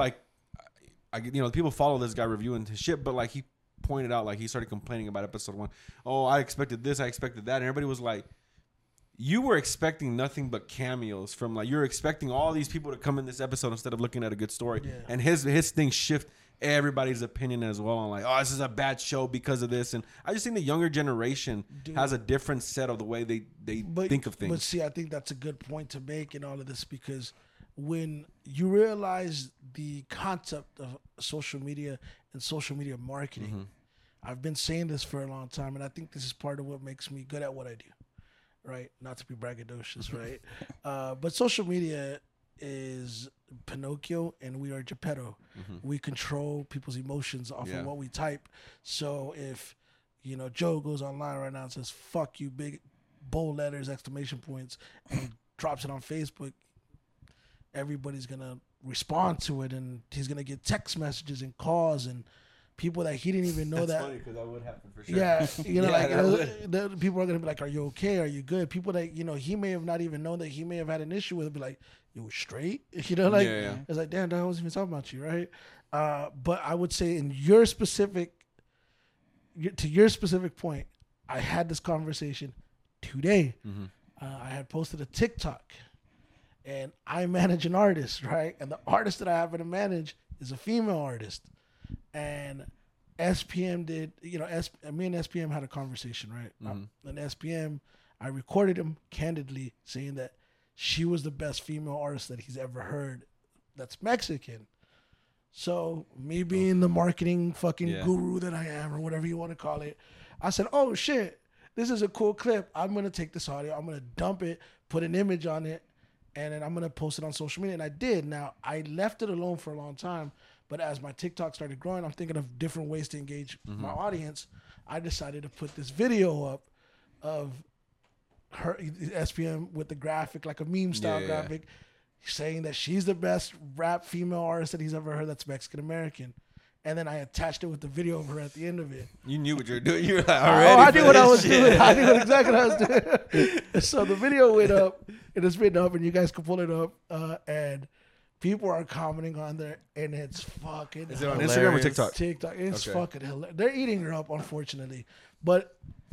people follow this guy reviewing his shit, but like he pointed out, like he started complaining about episode 1. Oh, I expected this, I expected that, and everybody was like, you were expecting nothing but cameos from, like, you're expecting all these people to come in this episode instead of looking at a good story, and his thing shift everybody's opinion as well on, like, oh, this is a bad show because of this. And I just think the younger generation has a different set of the way they think of things. But see, I think that's a good point to make in all of this, because when you realize the concept of social media and social media marketing, I've been saying this for a long time, and I think this is part of what makes me good at what I do, right? Not to be braggadocious, right? But social media is Pinocchio and we are Geppetto. We control people's emotions off of what we type. So if, you know, Joe goes online right now and says, fuck you, big bold letters, exclamation points, and drops it on Facebook, everybody's going to respond to it, and he's going to get text messages and calls and people that he didn't even know. That's funny, because that would happen for sure. Yeah, you know, the people are going to be like, are you okay? Are you good? People that, you know, he may have not even known that he may have had an issue with, be like, you were straight? You know, like, it's like, damn, I wasn't even talking about you, right? But I would say to your specific point, I had this conversation today. I had posted a TikTok, and I manage an artist, right? And the artist that I happen to manage is a female artist. And SPM did, you know, me and SPM had a conversation, right? And SPM, I recorded him candidly saying that she was the best female artist that he's ever heard that's Mexican. So me being the marketing fucking guru that I am, or whatever you want to call it, I said, oh shit, this is a cool clip. I'm going to take this audio, I'm going to dump it, put an image on it, and then I'm going to post it on social media. And I did. Now, I left it alone for a long time, but as my TikTok started growing, I'm thinking of different ways to engage my audience. I decided to put this video up of her, SPM, with the graphic, like a meme style graphic, saying that she's the best rap female artist that he's ever heard that's Mexican American. And then I attached it with the video of her at the end of it. You knew what you were doing. You were like, already. I knew what I was doing. I knew exactly what I was doing. So the video went up, and it's written up, and you guys can pull it up. And people are commenting on there, and it's fucking Is it on Instagram or TikTok? TikTok. It's fucking hilarious. They're eating her up, unfortunately. But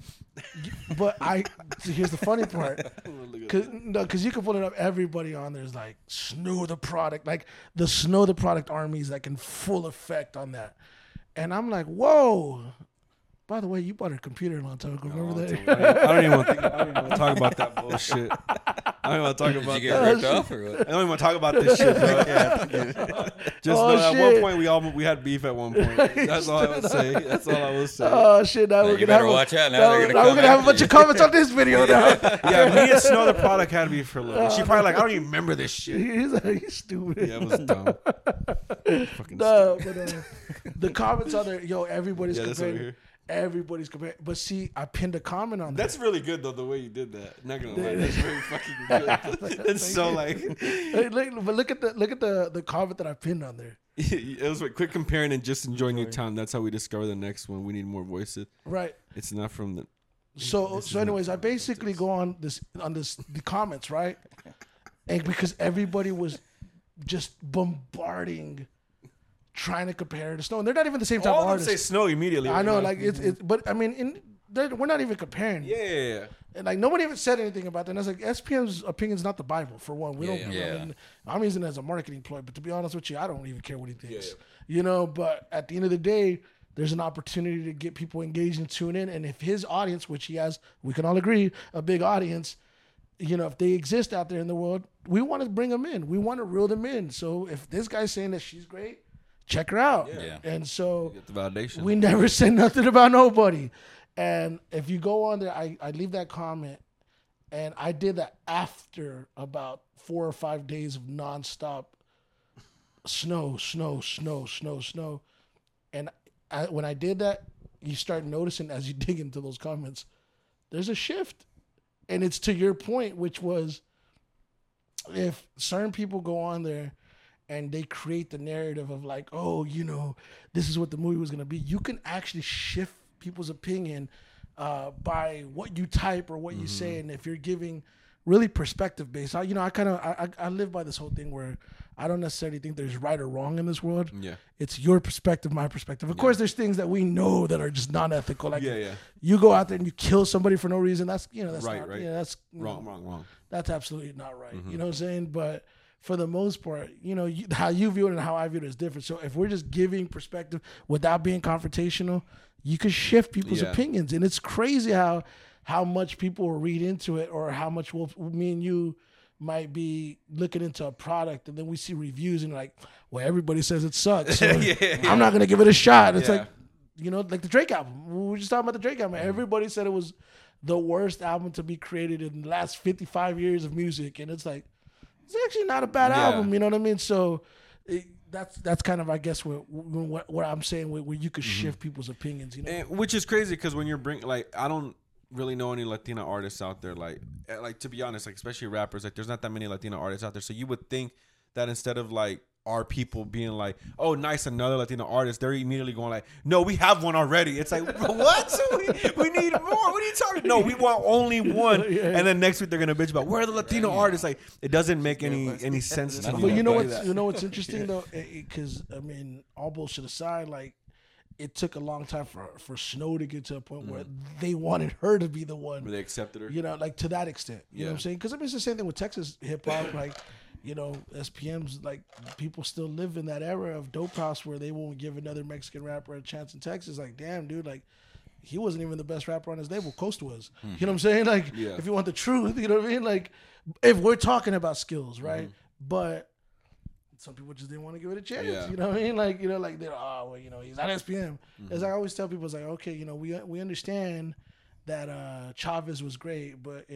here's the funny part. Because you can pull it up. Everybody on there is like, Snow the Product. Like, the Snow the Product army is like in full effect on that. And I'm like, whoa. By the way, you bought a computer a long time ago. Remember that? I don't even want to talk about that bullshit. I don't even want to talk about Did you get ripped off or what? I don't even want to talk about this shit, bro. Just know at one point we had beef at one point. That's all I would say. That's all I will say. Oh shit! Now we're You gonna better have watch out. Now they're we're gonna gonna have a bunch of comments on this video now. Yeah, me and Snow the Product had beef for a little. She probably like, I don't even remember this shit. He's stupid. Yeah, it was dumb. Fucking No, but the comments on there, yo, everybody's that's over comparing. here. Everybody's comparing. But see, I pinned a comment on that. That's really good though, the way you did that. Not gonna lie, that's very fucking good. It's so like, But look at the comment that I pinned on there. it was like, quit comparing and just enjoying your time. That's how we discover the next one. We need more voices. Right. It's not from the. So anyways, I basically go on the comments, right? And because everybody was just bombarding trying to compare to Snow, and they're not even the same type All of of them artists. say Snow immediately. I know, right? like it's, but I mean, we're not even comparing. Yeah. And like nobody even said anything about that. And I was like, SPM's opinion's not the Bible for one. We don't. Yeah. I mean, I'm using it as a marketing ploy, but to be honest with you, I don't even care what he thinks. Yeah. You know, but at the end of the day, there's an opportunity to get people engaged and tune in. And if his audience, which he has, we can all agree, a big audience, you know, if they exist out there in the world, we want to bring them in. We want to reel them in. So if this guy's saying that she's great, check her out. Yeah. And so Get the validation. we never said nothing about nobody. And if you go on there, I leave that comment. And I did that after about 4 or 5 days of nonstop snow. And when I did that, you start noticing as you dig into those comments, there's a shift. And it's to your point, which was if certain people go on there and they create the narrative of like, oh, you know, this is what the movie was going to be, you can actually shift people's opinion by what you type or what you say. And if you're giving really perspective based, I live by this whole thing where I don't necessarily think there's right or wrong in this world. Yeah. It's your perspective, my perspective. Of course, there's things that we know that are just non-ethical. Like you go out there and you kill somebody for no reason. That's, you know, that's Right, not, right. You know, that's Wrong. That's absolutely not right. You know what I'm saying? But for the most part, you know, how you view it and how I view it is different. So if we're just giving perspective without being confrontational, you can shift people's opinions. And it's crazy how much people will read into it, or how much me and you might be looking into a product and then we see reviews and like, well, everybody says it sucks. So I'm not going to give it a shot. It's like, you know, like the Drake album. We were just talking about the Drake album. Everybody said it was the worst album to be created in the last 55 years of music. And it's like, it's actually not a bad album. You know what I mean? So that's kind of, I guess, what I'm saying, where you could shift people's opinions, you know? And, which is crazy because when you're like, I don't really know any Latina artists out there. Like to be honest, like especially rappers, like there's not that many Latina artists out there. So you would think that instead of like our people being like, oh, nice, another Latino artist, they're immediately going like, no, we have one already. It's like, what? we need more. What are you talking about? No, we want only one. And then next week they're gonna bitch about where are the Latino artists? Like, it doesn't make any sense to me. But you know what's interesting though, because I mean, all bullshit aside, like it took a long time for Snow to get to a point where they wanted her to be the one. Where they accepted her. You know, like to that extent. You know what I'm saying? Because I mean, it's the same thing with Texas hip hop. Like, you know, SPM's like people still live in that era of Dope House where they won't give another Mexican rapper a chance in Texas. Like, damn, dude, like he wasn't even the best rapper on his label. Coast was. You know what I'm saying? Like, if you want the truth, you know what I mean? Like, if we're talking about skills, right? But some people just didn't want to give it a chance. You know what I mean? Like, you know, like they're, oh, well, you know, he's on SPM. As I always tell people, it's like, okay, you know, we understand that Chavez was great, but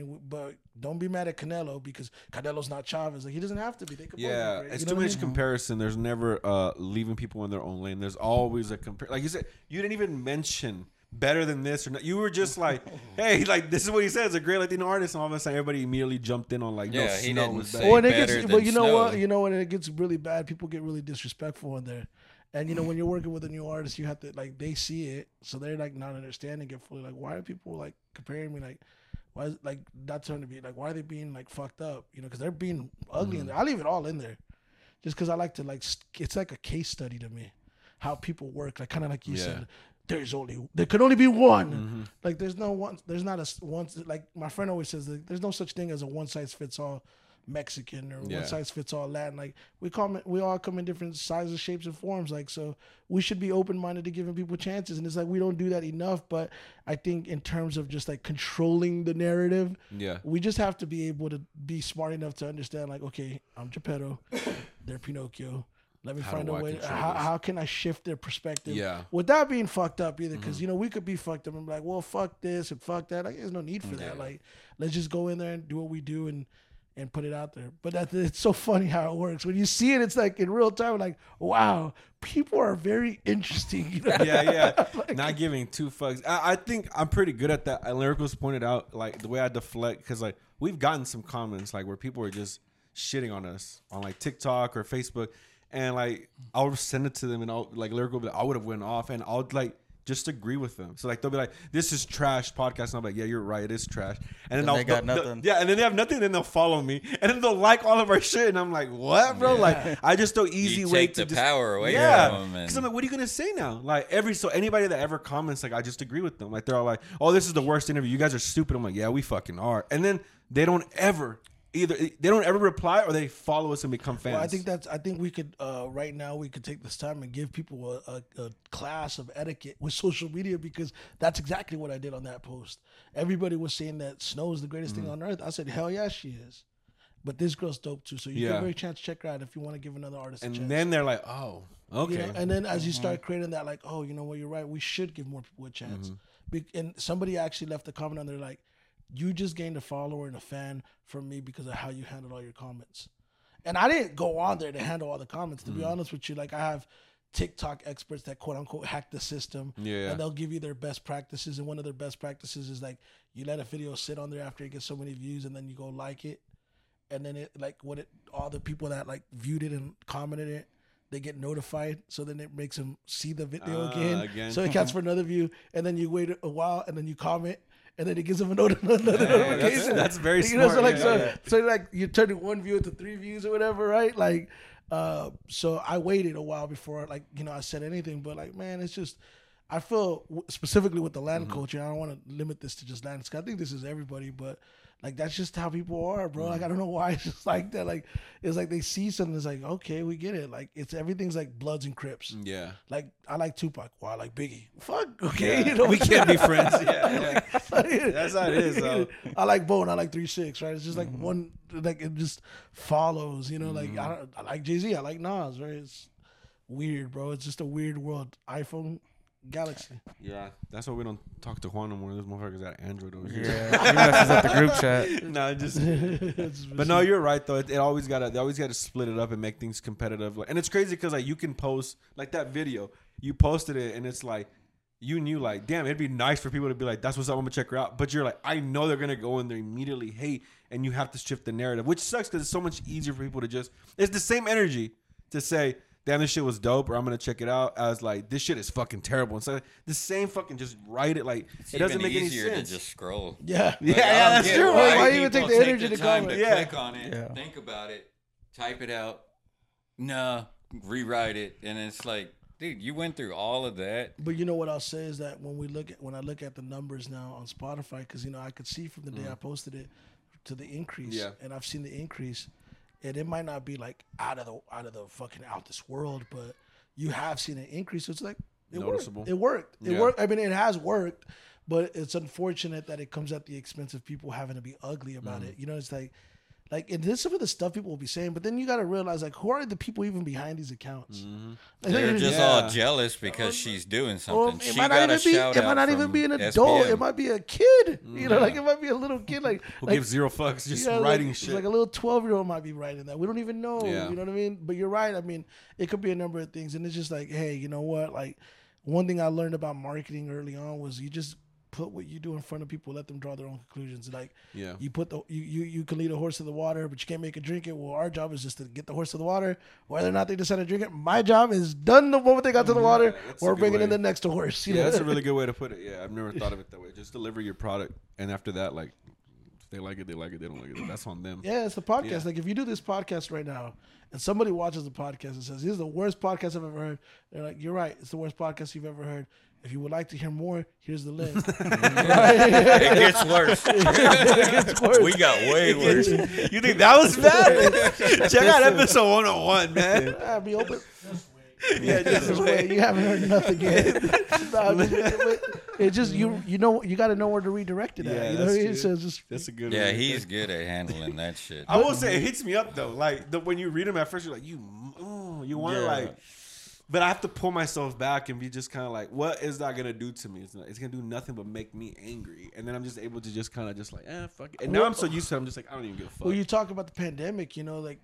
don't be mad at Canelo because Canelo's not Chavez. Like, he doesn't have to be. They could both be great. It's You know too what I much mean? comparison. There's never leaving people in their own lane. There's always a compare. Like you said, you didn't even mention better than this or not. You were just like, hey, like this is what he says, a great Latino artist, and all of a sudden everybody immediately jumped in on like, no, he Snow didn't was say better. Well, and better than but you know Snow. what? You know when it gets really bad, people get really disrespectful in there. And you know when you're working with a new artist, you have to like they see it, so they're like not understanding it fully. Like, why are people like comparing me? Like, why is like not trying to be like, why are they being like fucked up? You know, because they're being ugly in there. I leave it all in there, just because I like to like it's like a case study to me, how people work. Like kind of like you said. There could only be one. Like there's no one. There's not a one. Like my friend always says, like, there's no such thing as a one size fits all Mexican or one size fits all Latin. Like we all come in different sizes, shapes, and forms. Like so, we should be open minded to giving people chances. And it's like we don't do that enough. But I think in terms of just like controlling the narrative, we just have to be able to be smart enough to understand. Like, okay, I'm Geppetto, they're Pinocchio. Let me find a way. How can I shift their perspective without being fucked up either? Because, you know, we could be fucked up and be like, well, fuck this and fuck that. Like, there's no need for that. Like, let's just go in there and do what we do and put it out there. But it's so funny how it works. When you see it, it's like in real time, like, wow, people are very interesting. You know? Like, not giving two fucks. I think I'm pretty good at that. Lyricals pointed out, like, the way I deflect, because, like, we've gotten some comments, like, where people are just shitting on us on, like, TikTok or Facebook. And like I'll send it to them, and I'll like Lyrical, I would have went off, and I'll like just agree with them. So like they'll be like, "This is trash podcast," and I'm like, "Yeah, you're right, it is trash." And then they got nothing. Yeah, and then they have nothing, and then they'll follow me, and then they'll like all of our shit, and I'm like, "What, bro?" Yeah. Like I just throw easy You way take to the just, power away yeah. from them. Because I'm like, what are you gonna say now? Like anybody that ever comments, like I just agree with them. Like they're all like, "Oh, this is the worst interview. You guys are stupid." I'm like, "Yeah, we fucking are." And then they don't ever reply or they follow us and become fans. Well, I think we could right now we could take this time and give people a class of etiquette with social media, because that's exactly what I did on that post. Everybody was saying that Snow is the greatest thing on earth. I said, hell yeah, she is. But this girl's dope too. So you get a very chance to check her out if you want to give another artist a chance. And then they're like, "Oh, okay." You know, and then as you start creating that, like, oh, you know what, you're right. We should give more people a chance. And somebody actually left a comment on there like, "You just gained a follower and a fan from me because of how you handled all your comments." And I didn't go on there to handle all the comments. To be honest with you, like I have TikTok experts that quote unquote hack the system. Yeah. And they'll give you their best practices. And one of their best practices is like you let a video sit on there after it gets so many views, and then you go like it. And then all the people that like viewed it and commented it, they get notified. So then it makes them see the video again. So it counts for another view. And then you wait a while and then you comment. And then it gives them another notification. That's very smart. You know, so like so like you turn one view into 3 views or whatever, right? Like, so I waited a while before I said anything. But like, man, it's just I feel specifically with the Latin culture. I don't want to limit this to just Latin. I think this is everybody, but like that's just how people are, bro. Like I don't know why it's just like that. Like it's like they see something, it's like, okay, we get it. Like everything's like Bloods and Crips. Yeah. Like I like Tupac. Well, I like Biggie. Fuck. Okay. Yeah. You know, we can't be friends. Yeah. That's how it is. Though. I like Bone. I like 3-6. Right. It's just like one. Like it just follows. You know. Like I like Jay-Z. I like Nas. Right. It's weird, bro. It's just a weird world. iPhone. Galaxy. Yeah, that's why we don't talk to Juan no more. Those motherfuckers got Android over here. Yeah, he messes up the group chat. No, just. But no, you're right though. They always gotta split it up and make things competitive. And it's crazy because like you can post like that video. You posted it and it's like you knew like, damn, it'd be nice for people to be like, that's what's up. I'm gonna check her out. But you're like, I know they're gonna go in there immediately hate, and you have to shift the narrative, which sucks because it's so much easier for people to just. It's the same energy to say, damn, this shit was dope, or I'm gonna check it out, as like this shit is fucking terrible. And so the same fucking just write it like it's it doesn't make any easier sense. to just scroll. Yeah, Like, that's true. Why even take the energy to time comment? to Yeah. click on it, Yeah. think about it, type it out, rewrite it, and it's like, dude, you went through all of that. But you know what I'll say is that when I look at the numbers now on Spotify, because I could see from the day I posted it to the increase, and I've seen the increase, and it might not be like out of the fucking out this world, but you have seen an increase. So it's like it Noticeable. worked. It worked. It Yeah. worked. I mean, it has worked, but it's unfortunate that it comes at the expense of people having to be ugly about it. You know, it's like, and this is some of the stuff people will be saying, but then you got to realize, like, who are the people even behind these accounts? They're just Yeah. all jealous because she's doing something. It She might got not a even be. shout It might out not even from be an adult. SPM. It might be a kid. You know, like it might be a little kid, like Who like, gives zero fucks, just yeah, writing like, shit. Like a little 12-year-old might be writing that. We don't even know. Yeah. You know what I mean? But you're right. I mean, it could be a number of things, and it's just like, hey, you know what? Like one thing I learned about marketing early on was you just put what you do in front of people, let them draw their own conclusions. Like, you put you can lead a horse to the water, but you can't make it drink it. Well, our job is just to get the horse to the water. Whether or not they decide to drink it, my job is done the moment they got to the water, or bringing in the next horse. You know? That's a really good way to put it. Yeah, I've never thought of it that way. Just deliver your product, and after that, like, if they like it, they like it. They don't like it, that's on them. Yeah, it's the podcast. Yeah. Like if you do this podcast right now, and somebody watches the podcast and says, "This is the worst podcast I've ever heard," they're like, "You're right. It's the worst podcast you've ever heard. If you would like to hear more, here's the link." It gets worse. It gets worse. We got way worse. You think that was bad? Check out episode 101, man. Yeah, be open. Yeah, This is where you haven't heard nothing yet. It's just you know you got to know where to redirect it Yeah, at. You know what I mean? So it's just That's a good Yeah, one. he's good at handling that shit. I will say it hits me up though. Like when you read them at first, you're like, you want to like, but I have to pull myself back and be just kind of like, what is that gonna do to me? It's gonna do nothing but make me angry, and then I'm just able to just kind of just like, fuck it. And now I'm so used to it, I'm just like, I don't even give a fuck. Well, you talk about the pandemic,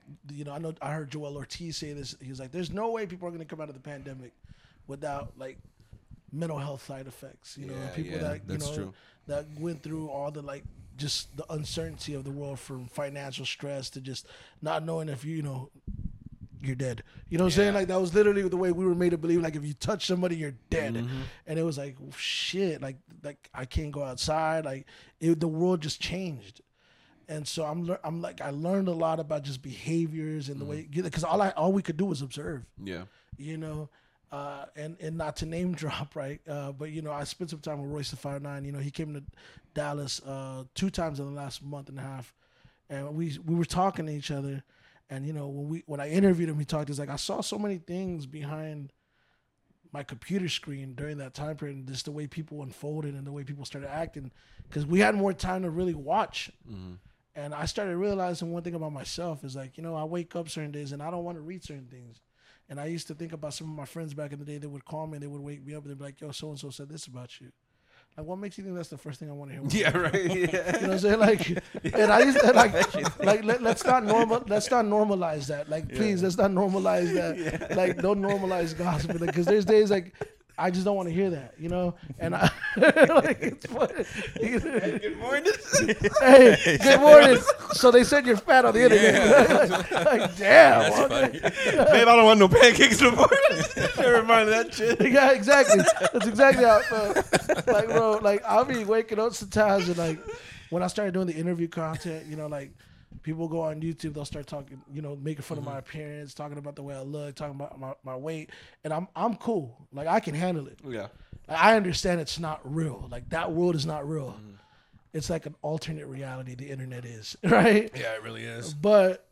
I heard Joel Ortiz say this. He was like, "There's no way people are going to come out of the pandemic without like mental health side effects." People that that's true. that went through all the like just the uncertainty of the world, from financial stress to just not knowing if you're dead. You know what I'm saying? Like, that was literally the way we were made to believe. Like, if you touch somebody, you're dead. And it was like, shit. Like I can't go outside. Like, the world just changed. And so I'm like, I learned a lot about just behaviors and the way, because all we could do was observe. Yeah. You know, and not to name drop, right? But you know, I spent some time with Royce the 5'9". You know, he came to Dallas 2 times in the last month and a half, and we were talking to each other. And you know, when I interviewed him, he talked. He's like, I saw so many things behind my computer screen during that time period, and just the way people unfolded and the way people started acting, because we had more time to really watch. And I started realizing one thing about myself is like, you know, I wake up certain days and I don't want to read certain things. And I used to think about some of my friends back in the day that would call me and they would wake me up and they'd be like, yo, so-and-so said this about you. Like, what makes you think that's the first thing I want to hear? Yeah, right. Yeah. You know what I'm saying? Like, and I used to let's not normalize that. Like, please, let's not normalize that. Yeah. Like, don't normalize gossip, because there's days like I just don't want to hear that, you know. And I like, it's funny. Hey, good morning. Hey, good morning. So they said you're fat on the internet. like damn. That's funny. Babe, I don't want no pancakes in the morning. Never mind that shit. Yeah, exactly. That's exactly how it felt. Like, bro, like I'll be waking up sometimes and like when I started doing the interview content, you know, like people go on YouTube, they'll start talking, you know, making fun of my appearance, talking about the way I look, talking about my weight, and I'm cool. Like, I can handle it. Yeah. Like, I understand it's not real. Like, that world is not real. It's like an alternate reality the internet is, right? Yeah, it really is. But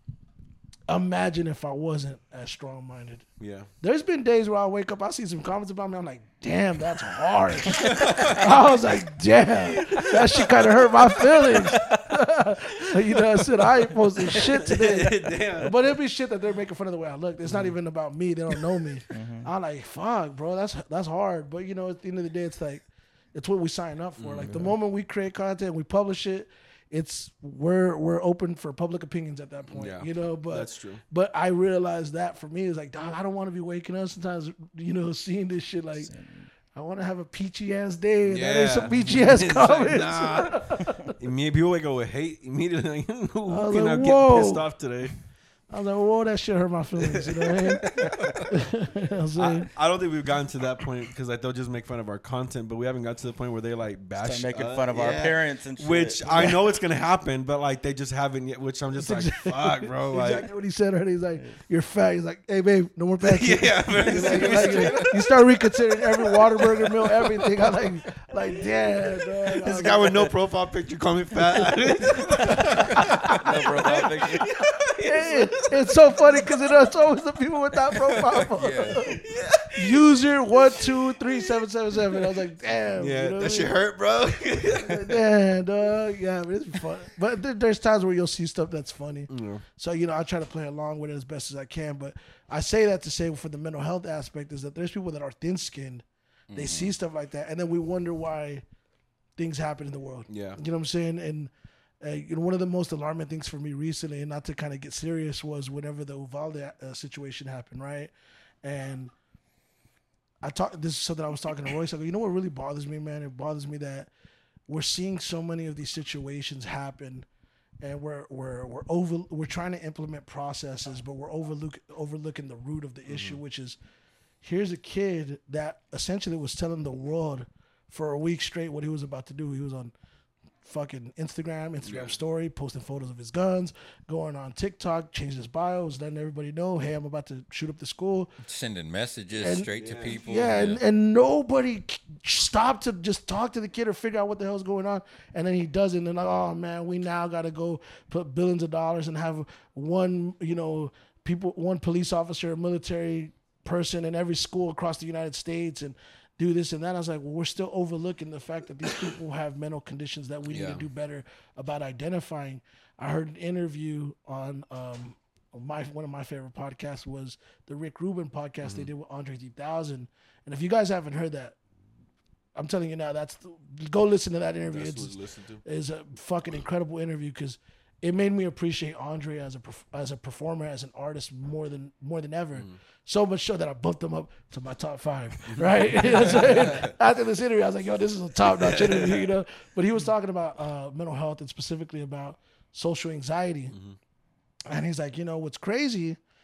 imagine if I wasn't as strong-minded. Yeah. There's been days where I wake up, I see some comments about me, I'm like, damn, that's hard. I was like, damn, that shit kind of hurt my feelings. You know, I said, I ain't posting shit today. Damn. But it'd be shit that they're making fun of the way I look. It's not even about me. They don't know me. I'm like, fuck, bro, that's hard. But, you know, at the end of the day, it's like, it's what we sign up for. Like, the moment we create content, we publish it, we're open for public opinions at that point, you know. But that's true. But I realized that for me, it's like, dog, I don't want to be waking up sometimes, you know, seeing this shit. Like, I want to have a peachy ass day. And that ain't some peachy ass comments. Like, nah. Me, people wake up with hate immediately. Who can like, I get pissed off today? I was like, whoa, that shit hurt my feelings. You know what I mean? You know what I'm saying? I don't think we've gotten to that point, because like they'll just make fun of our content, but we haven't got to the point where they like bash start making fun of our appearance and shit. Which I know it's gonna happen, but like they just haven't yet. Which I'm just like, fuck, bro. Like, exactly what he said earlier. He's like, you're fat. He's like, hey, babe, no more pancakes. yeah. You start reconsidering every Whataburger meal, everything. I'm like, damn, dog. This guy with no profile picture call me fat. No profile picture. It's so funny because it's always the people with that profile. User 123777. I was like, damn. Yeah, you know that shit hurt, bro. Damn, dog. Yeah, but it's fun. But there's times where you'll see stuff that's funny. Yeah. So, you know, I try to play along with it as best as I can. But I say that to say, for the mental health aspect, is that there's people that are thin-skinned. They see stuff like that, and then we wonder why things happen in the world. Yeah. You know what I'm saying? And you know, one of the most alarming things for me recently, and not to kind of get serious, was whenever the Uvalde situation happened, right? And this is something I was talking to Royce. I go, you know what really bothers me, man? It bothers me that we're seeing so many of these situations happen, and we're trying to implement processes, but we're overlooking the root of the issue, which is, here's a kid that essentially was telling the world for a week straight what he was about to do. He was on fucking Instagram story, posting photos of his guns, going on TikTok, changing his bios, letting everybody know, hey, I'm about to shoot up the school. Sending messages straight to people. Yeah, and nobody stopped to just talk to the kid or figure out what the hell's going on. And then he does it, and then like, oh man, we now got to go put billions of dollars and have one police officer, a military person in every school across the United States, and do this and that. I was like, well, we're still overlooking the fact that these people have mental conditions that we need to do better about identifying. I heard an interview on one of my favorite podcasts was the Rick Rubin podcast they did with Andre 3000. And if you guys haven't heard that, I'm telling you now, go listen to that interview. It's a fucking incredible interview, because it made me appreciate Andre as a performer, as an artist more than ever. So much so that I bumped him up to my top 5, right? You know what I'm saying? After this interview, I was like, yo, this is a top-notch interview, you know? But he was talking about mental health, and specifically about social anxiety. And he's like, you know, what's crazy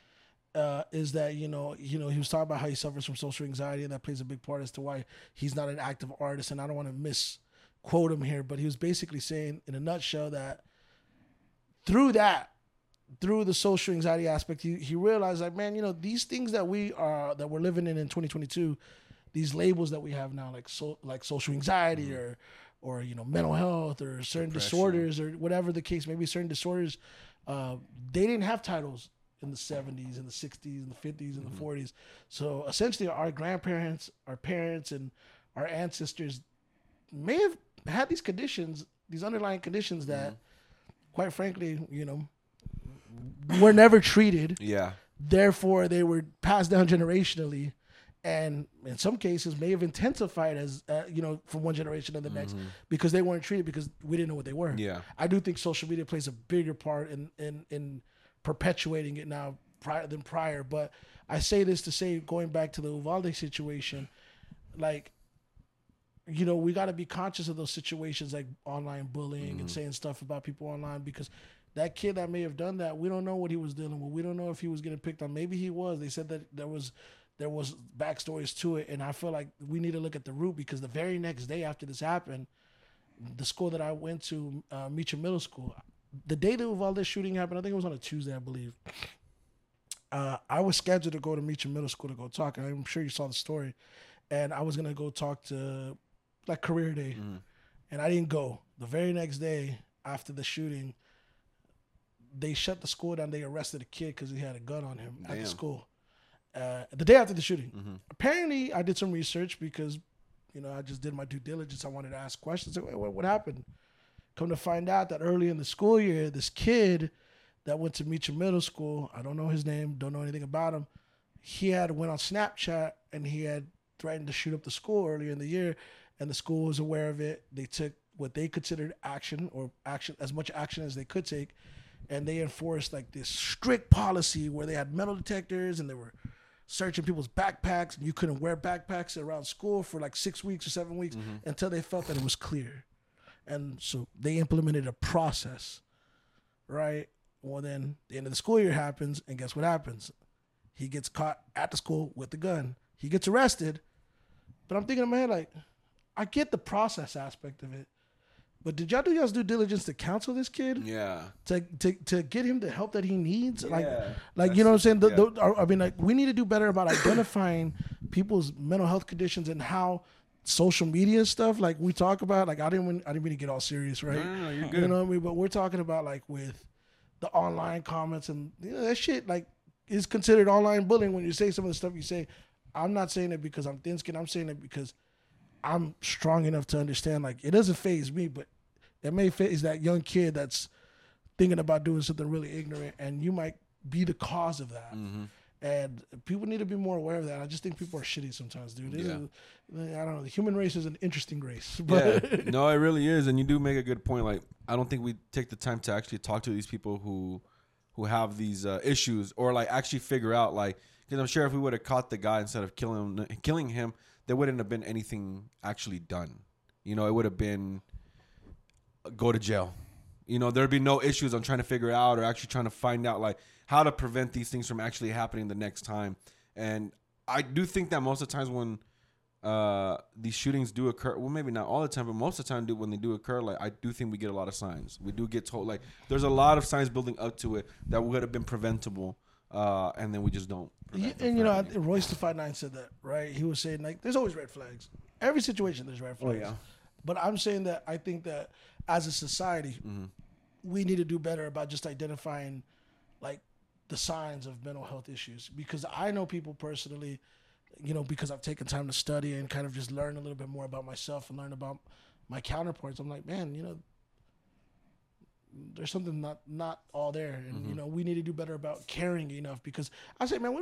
is that he was talking about how he suffers from social anxiety, and that plays a big part as to why he's not an active artist. And I don't want to misquote him here, but he was basically saying in a nutshell that through the social anxiety aspect, he realized like, man, these things that we're living in 2022, these labels that we have now, like social anxiety or mental health or certain disorders or whatever the case may be, certain disorders, they didn't have titles in the 70s and the 60s and the 50s and the 40s. So essentially our grandparents, our parents, and our ancestors may have had these conditions, these underlying conditions that, quite frankly, were never treated. Yeah. Therefore, they were passed down generationally, and in some cases may have intensified as from one generation to the next because they weren't treated because we didn't know what they were. Yeah. I do think social media plays a bigger part in perpetuating it now than prior. But I say this to say, going back to the Uvalde situation, like, we got to be conscious of those situations like online bullying and saying stuff about people online, because that kid that may have done that, we don't know what he was dealing with. We don't know if he was getting picked on. Maybe he was. They said that there was backstories to it, and I feel like we need to look at the root, because the very next day after this happened, the school that I went to, Meacham Middle School, the day the Uvalde shooting happened, I think it was on a Tuesday, I believe. I was scheduled to go to Meacham Middle School to go talk, and I'm sure you saw the story. And I was gonna go talk to career day, and I didn't go. The very next day after the shooting, they shut the school down. They arrested a kid because he had a gun on him at the school. The day after the shooting. Apparently, I did some research because, I just did my due diligence. I wanted to ask questions. What happened? Come to find out that early in the school year, this kid that went to Meacham Middle School, I don't know his name, don't know anything about him, he had went on Snapchat and he had threatened to shoot up the school earlier in the year, and the school was aware of it. They took what they considered action, as much action as they could take, and they enforced like this strict policy where they had metal detectors and they were searching people's backpacks, and you couldn't wear backpacks around school for like 6 weeks or 7 weeks until they felt that it was clear. And so they implemented a process, right? Well, then the end of the school year happens, and guess what happens? He gets caught at the school with the gun. He gets arrested. But I'm thinking in my head, like, I get the process aspect of it, but did y'all do y'all's due diligence to counsel this kid? Yeah. To get him the help that he needs? Yeah. Like you know what I'm saying? I mean, like, we need to do better about identifying people's mental health conditions and how social media stuff, like we talk about, like I didn't mean to get all serious, right? No, you're good. You know what I mean? But we're talking about like with the online comments and that shit, like, is considered online bullying when you say some of the stuff you say. I'm not saying it because I'm thin-skinned. I'm saying it because I'm strong enough to understand, like, it doesn't faze me, but it may faze that young kid that's thinking about doing something really ignorant, and you might be the cause of that. And people need to be more aware of that. I just think people are shitty sometimes, dude. I don't know. The human race is an interesting race. But Yeah, no, it really is. And you do make a good point. Like, I don't think we take the time to actually talk to these people who have these issues, or like actually figure out, like, because I'm sure if we would have caught the guy instead of killing him, there wouldn't have been anything actually done. It would have been go to jail. There'd be no issues on trying to figure out or actually trying to find out like how to prevent these things from actually happening the next time. And I do think that most of the times when these shootings do occur, well, maybe not all the time, but most of the time when they do occur, like, I do think we get a lot of signs. We do get told, like, there's a lot of signs building up to it that would have been preventable, and then we just don't. And Royce the 5'9" said that, right? He was saying, like, there's always red flags. Every situation there's red flags. Oh, yeah. But I'm saying that I think that as a society, we need to do better about just identifying, like, the signs of mental health issues. Because I know people personally, because I've taken time to study and kind of just learn a little bit more about myself and learn about my counterparts. I'm like, man, there's something not all there. And, we need to do better about caring enough, because I say, man,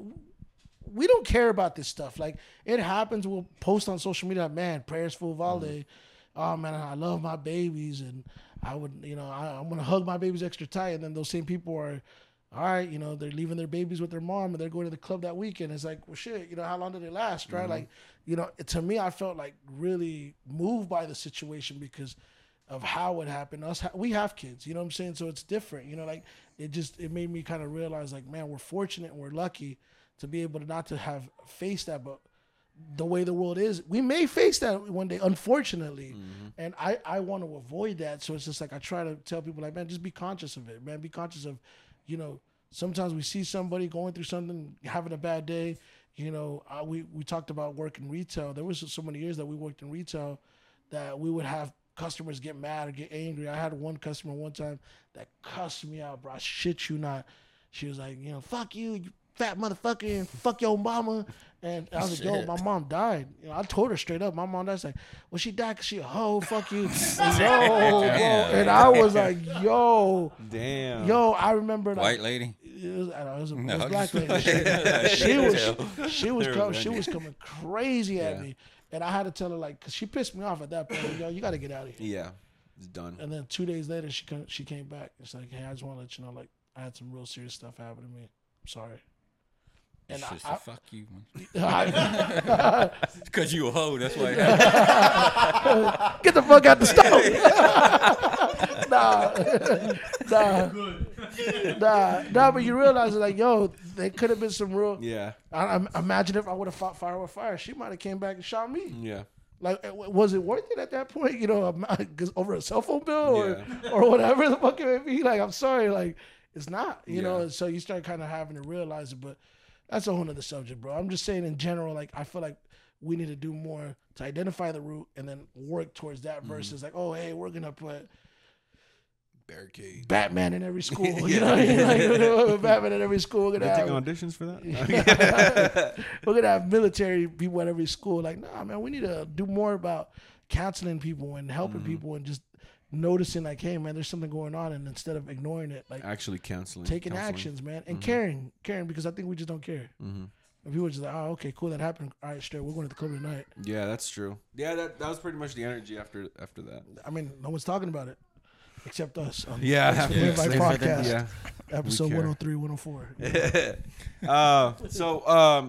we don't care about this stuff. Like, it happens. We'll post on social media, man, prayers for Uvalde. Oh, man, I love my babies. And I would, I'm going to hug my babies extra tight. And then those same people are, all right, they're leaving their babies with their mom and they're going to the club that weekend. It's like, well, shit, how long did it last, right? Like, to me, I felt like really moved by the situation, because of how it happened. We have kids, you know what I'm saying? So it's different, you know, like it made me kind of realize like, man, we're fortunate and we're lucky to be able to not to have faced that, but the way the world is, we may face that one day, unfortunately. And I want to avoid that. So it's just like, I try to tell people like, man, just be conscious of it, man. Be conscious of, you know, sometimes we see somebody going through something, having a bad day. You know, we talked about working retail. There was so many years that we worked in retail that we would have customers get mad or get angry. I had one customer one time that cussed me out, bro. I shit you not. She was like, you know, fuck you, you fat motherfucker, and fuck your mama. And I was like, yo, my mom died. You know, I told her straight up. My mom died. Like, well, she died because she a hoe. Fuck you. And, yo, bro. And I was like, yo. Damn. Yo, I remember. Like, White lady? It was a black lady. She was coming crazy at me. And I had to tell her, like, because she pissed me off at that point. Yo, you got to get out of here. Yeah. It's done. And then 2 days later, she came back. It's like, hey, I just want to let you know, like, I had some real serious stuff happen to me. I'm sorry. And I fuck you. Because you a hoe, that's why. Get the fuck out the stove. Nah, but you realize, like, yo, there could have been some real. Yeah. I imagine if I would have fought fire with fire, she might have came back and shot me. Yeah. Like, was it worth it at that point? You know, over a cell phone bill or whatever the fuck it may be. Like, I'm sorry, like, it's not. You know, so you start kind of having to realize it, but. That's a whole nother subject, bro. I'm just saying in general, like, I feel like we need to do more to identify the root and then work towards that versus like, oh, hey, we're going to put barricade Batman in every school. You know what I mean? Like, Batman in every school. We're going to take auditions for that? We're going to have military people at every school. Like, nah, man, we need to do more about counseling people and helping people and just noticing like, hey, man, there's something going on, and instead of ignoring it, like actually counseling, taking actions, man, and caring, because I think we just don't care. And people are just like, oh, okay, cool, that happened. All right, straight, we're going to the club tonight. Yeah, that's true. Yeah, that was pretty much the energy after that. I mean, no one's talking about it except us. Podcast. Episode 103, 104. So,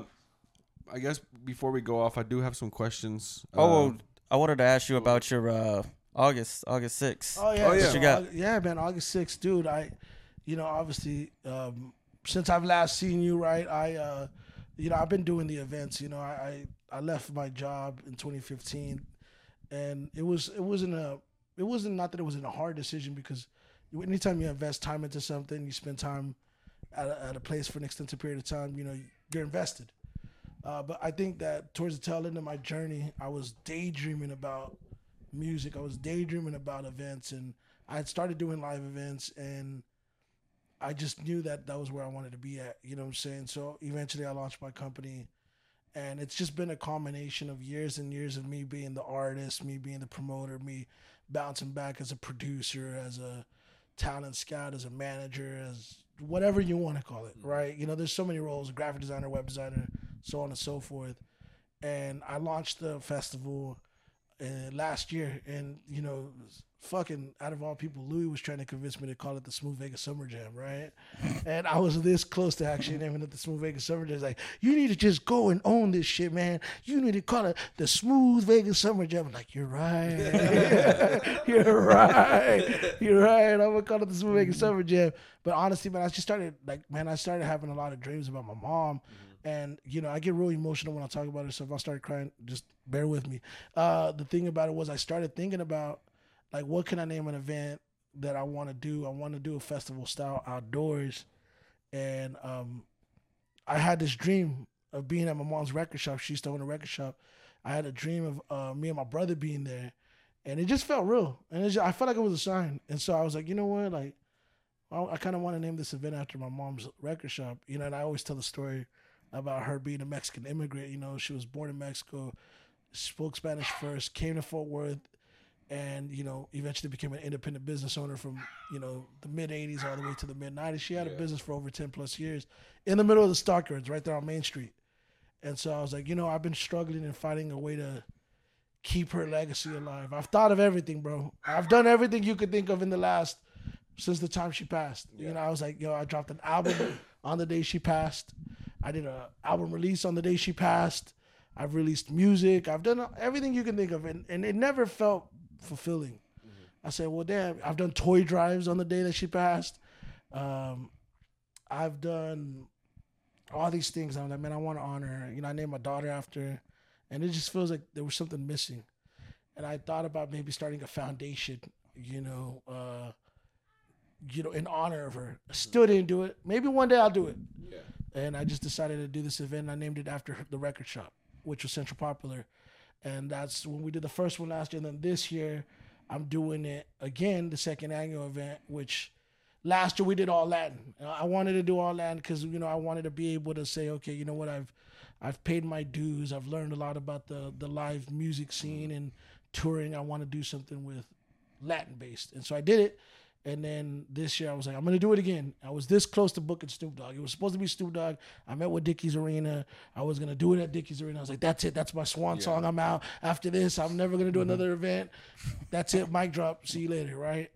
I guess before we go off, I do have some questions. I wanted to ask you about your August 6th. Oh yeah. What you got? Yeah, man, August 6th, dude. Obviously, since I've last seen you, right? I've been doing the events. You know, I left my job in 2015, and it wasn't not that it wasn't a hard decision, because anytime you invest time into something, you spend time at a place for an extended period of time, you know, you're invested. But I think that towards the tail end of my journey, I was daydreaming about music. I was daydreaming about events, and I had started doing live events, and I just knew that was where I wanted to be at. You know what I'm saying? So eventually I launched my company, and it's just been a combination of years and years of me being the artist, me being the promoter, me bouncing back as a producer, as a talent scout, as a manager, as whatever you want to call it, right? You know, there's so many roles: graphic designer, web designer, so on and so forth. And I launched the festival last year, and you know, fucking out of all people, Louis was trying to convince me to call it the Smooth Vegas Summer Jam, right? And I was this close to actually naming it the Smooth Vegas Summer Jam. It's like, you need to just go and own this shit, man. You need to call it the Smooth Vegas Summer Jam. I'm like, you're right. You're right. I'm gonna call it the Smooth Vegas Summer Jam. But honestly, man, I started having a lot of dreams about my mom. And, you know, I get really emotional when I talk about her, so if I start crying, just bear with me. The thing about it was I started thinking about, like, what can I name an event that I want to do? I want to do a festival style outdoors. And I had this dream of being at my mom's record shop. She used to own a record shop. I had a dream of me and my brother being there. And it just felt real. And I felt like it was a sign. And so I was like, you know what? Like, I kind of want to name this event after my mom's record shop. You know, and I always tell the story about her being a Mexican immigrant. You know, she was born in Mexico, spoke Spanish first, came to Fort Worth, and, you know, eventually became an independent business owner from, you know, the mid-'80s all the way to the mid-'90s. She had a business for over 10 plus years in the middle of the Stockyards, right there on Main Street. And so I was like, you know, I've been struggling and finding a way to keep her legacy alive. I've thought of everything, bro. I've done everything you could think of since the time she passed. You know, I was like, yo, I dropped an album on the day she passed. I did an album release on the day she passed. I've released music. I've done everything you can think of, and it never felt fulfilling. I said, well, damn, I've done toy drives on the day that she passed. I've done all these things. I'm like, man, I want to honor her. You know, I named my daughter after her, and it just feels like there was something missing. And I thought about maybe starting a foundation, in honor of her. Still didn't do it. Maybe one day I'll do it. Yeah. And I just decided to do this event. I named it after the record shop, which was Central Popular. And that's when we did the first one last year. And then this year, I'm doing it again, the second annual event, which last year we did all Latin. I wanted to do all Latin because, I wanted to be able to say, okay, you know what, I've paid my dues. I've learned a lot about the live music scene and touring. I want to do something with Latin based. And so I did it. And then this year I was like, I'm going to do it again. I was this close to booking Snoop Dogg. It was supposed to be Snoop Dogg. I met with Dickies Arena. I was going to do it at Dickies Arena. I was like, that's it. That's my swan song. I'm out. After this, I'm never going to do another event. That's it. Mic drop. See you later, right?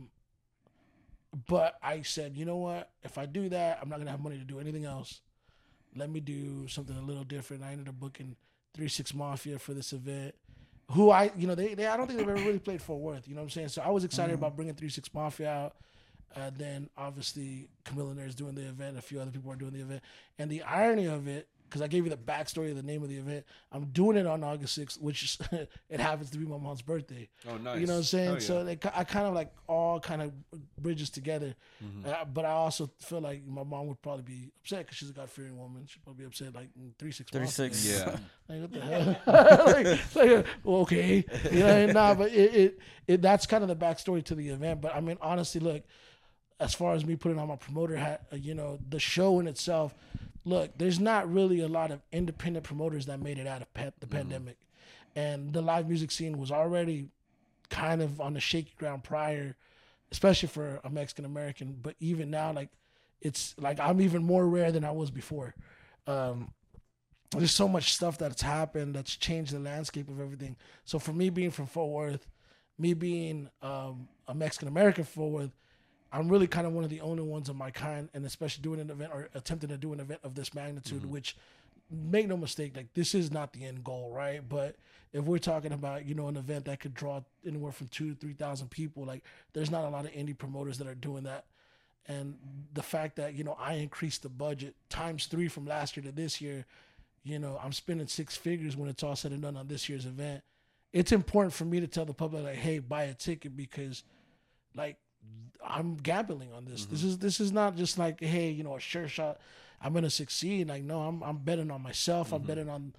But I said, you know what? If I do that, I'm not going to have money to do anything else. Let me do something a little different. I ended up booking 3 6 Mafia for this event. Who I don't think they've ever really played Fort Worth. You know what I'm saying? So I was excited about bringing 3 6 Mafia out. Then obviously Camilla Nair's doing the event. A few other people are doing the event. And the irony of it, because I gave you the backstory of the name of the event, I'm doing it on August 6th, which it happens to be my mom's birthday. Oh, nice. You know what I'm saying? Yeah. So I kind of like all kind of bridges together. But I also feel like my mom would probably be upset because she's a God-fearing woman. She'd probably be upset like 3 6 months. 36. Yeah. Like, what the hell? Well, okay. But it that's kind of the backstory to the event. But I mean, honestly, look, as far as me putting on my promoter hat, the show in itself, look, there's not really a lot of independent promoters that made it out of the pandemic. And the live music scene was already kind of on the shaky ground prior, especially for a Mexican American. But even now, like, it's like I'm even more rare than I was before. There's so much stuff that's happened that's changed the landscape of everything. So for me being from Fort Worth, me being a Mexican American from Fort Worth, I'm really kind of one of the only ones of my kind, and especially doing an event or attempting to do an event of this magnitude, which, make no mistake, like, this is not the end goal, right? But if we're talking about, an event that could draw anywhere from 2,000 to 3,000 people, like, there's not a lot of indie promoters that are doing that. And the fact that, I increased the budget times 3 from last year to this year, I'm spending 6 figures when it's all said and done on this year's event. It's important for me to tell the public, like, hey, buy a ticket because, like, I'm gambling on this. This is not just like, hey, a sure shot, I'm gonna succeed. Like, no, I'm betting on myself. I'm betting on,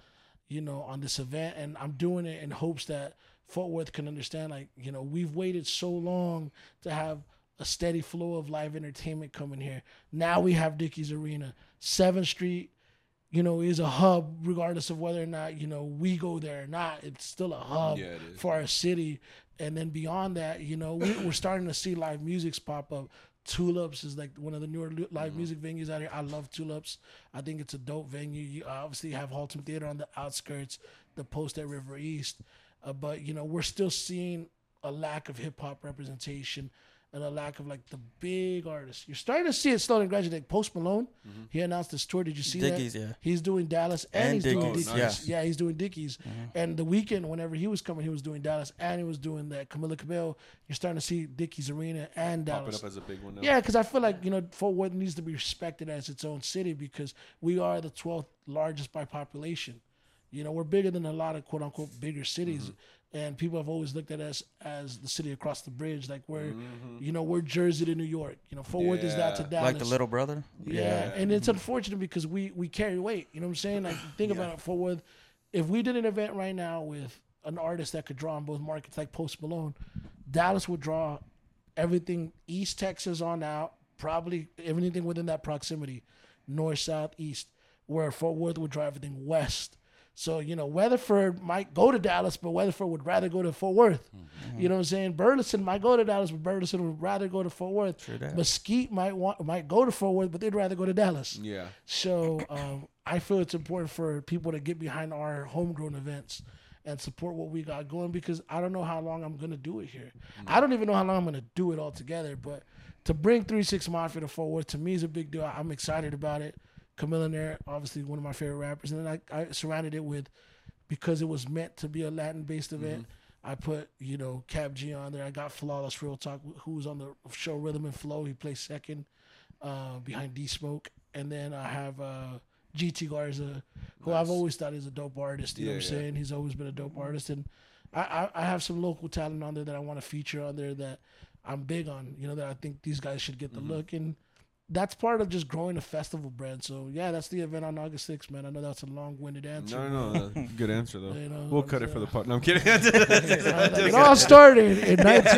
on this event, and I'm doing it in hopes that Fort Worth can understand. Like, we've waited so long to have a steady flow of live entertainment coming here. Now we have Dickies Arena, 7th Street. Is a hub, regardless of whether or not, we go there or not. It's still a hub for our city. And then beyond that, we're starting to see live musics pop up. Tulips is like one of the newer live music venues out here. I love Tulips. I think it's a dope venue. You obviously have Haltom Theater on the outskirts, the Post at River East. But, we're still seeing a lack of hip-hop representation and a lack of like the big artists. You're starting to see it slowly and gradually. Like Post Malone, he announced this tour. Did you see Dickies, that? Yeah. He's doing Dallas and he's doing Dickies. Nice. Yeah, he's doing Dickies. And the weekend, whenever he was coming, he was doing Dallas and he was doing that Camila Cabello. You're starting to see Dickies Arena and Dallas. Popping up as a big one now. Yeah, because I feel like, Fort Worth needs to be respected as its own city because we are the 12th largest by population. We're bigger than a lot of quote unquote bigger cities. And people have always looked at us as the city across the bridge. Like we're, we're Jersey to New York. Fort Worth is that to Dallas. Like the little brother? Yeah. And it's unfortunate because we carry weight. You know what I'm saying? Like think about it, Fort Worth. If we did an event right now with an artist that could draw in both markets like Post Malone, Dallas would draw everything East Texas on out, probably everything within that proximity, north, south, east, where Fort Worth would draw everything west. So, Weatherford might go to Dallas, but Weatherford would rather go to Fort Worth. You know what I'm saying? Burleson might go to Dallas, but Burleson would rather go to Fort Worth. Sure. Mesquite might go to Fort Worth, but they'd rather go to Dallas. Yeah. So I feel it's important for people to get behind our homegrown events and support what we got going because I don't know how long I'm going to do it here. I don't even know how long I'm going to do it all together, but to bring 3 6 Mafia to Fort Worth, to me, is a big deal. I'm excited about it. Camilla Nair, obviously one of my favorite rappers. And then I surrounded it with, because it was meant to be a Latin-based event, I put, Cap G on there. I got Flawless Real Talk, who was on the show Rhythm and Flow. He plays second behind D Smoke. And then I have GT Garza, who I've always thought is a dope artist. You know what I'm saying? He's always been a dope artist. And I have some local talent on there that I want to feature on there that I'm big on, that I think these guys should get the look. And that's part of just growing a festival brand. So, yeah, that's the event on August 6th, man. I know that's a long-winded answer. No. Good answer, though. We'll cut it for the part. No, I'm kidding. It all started in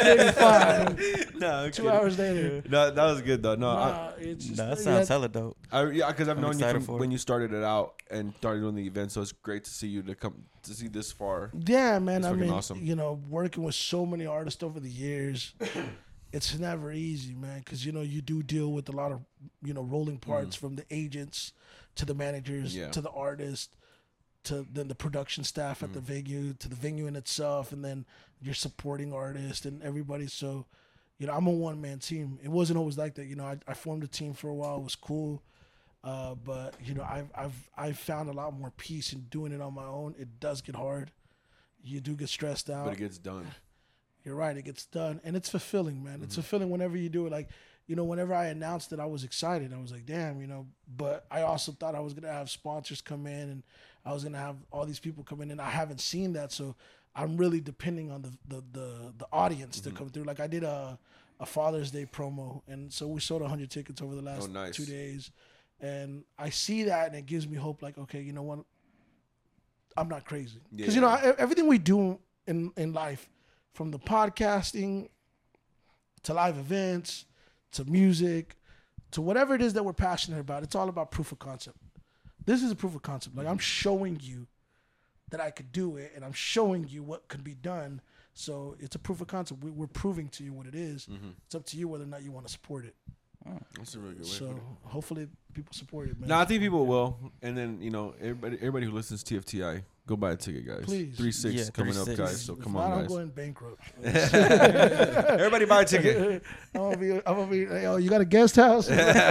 1985. 2 hours later. No, that was good, though. That sounds hella dope. Because I've known you from when you started it out and started doing the event, so it's great to see you to see this far. Yeah, man. I mean, awesome. Working with so many artists over the years, it's never easy, man, because, you do deal with a lot of, rolling parts from the agents to the managers to the artist to then the production staff at the venue to the venue in itself and then your supporting artist and everybody. So, I'm a one-man team. It wasn't always like that. I formed a team for a while. It was cool. But, I've found a lot more peace in doing it on my own. It does get hard. You do get stressed out. But it gets done. You're right. It gets done. And it's fulfilling, man. It's fulfilling whenever you do it. Like, whenever I announced it, I was excited. I was like, damn, But I also thought I was going to have sponsors come in and I was going to have all these people come in. And I haven't seen that. So I'm really depending on the audience to come through. Like I did a Father's Day promo. And so we sold 100 tickets over the last 2 days. And I see that and it gives me hope. Like, okay, you know what? I'm not crazy. Because, everything we do in life, from the podcasting to live events to music to whatever it is that we're passionate about, it's all about proof of concept. This is a proof of concept. Like I'm showing you that I could do it and I'm showing you what could be done. So it's a proof of concept. We're proving to you what it is. It's up to you whether or not you want to support it. That's a really good way. So hopefully people support it, man. No, I think people will. And then, everybody who listens to TFTI, go buy a ticket, guys. Please. 3-6 coming up, guys. So come on, guys. I'm going bankrupt. Everybody buy a ticket. I'm gonna be. Oh, you got a guest house?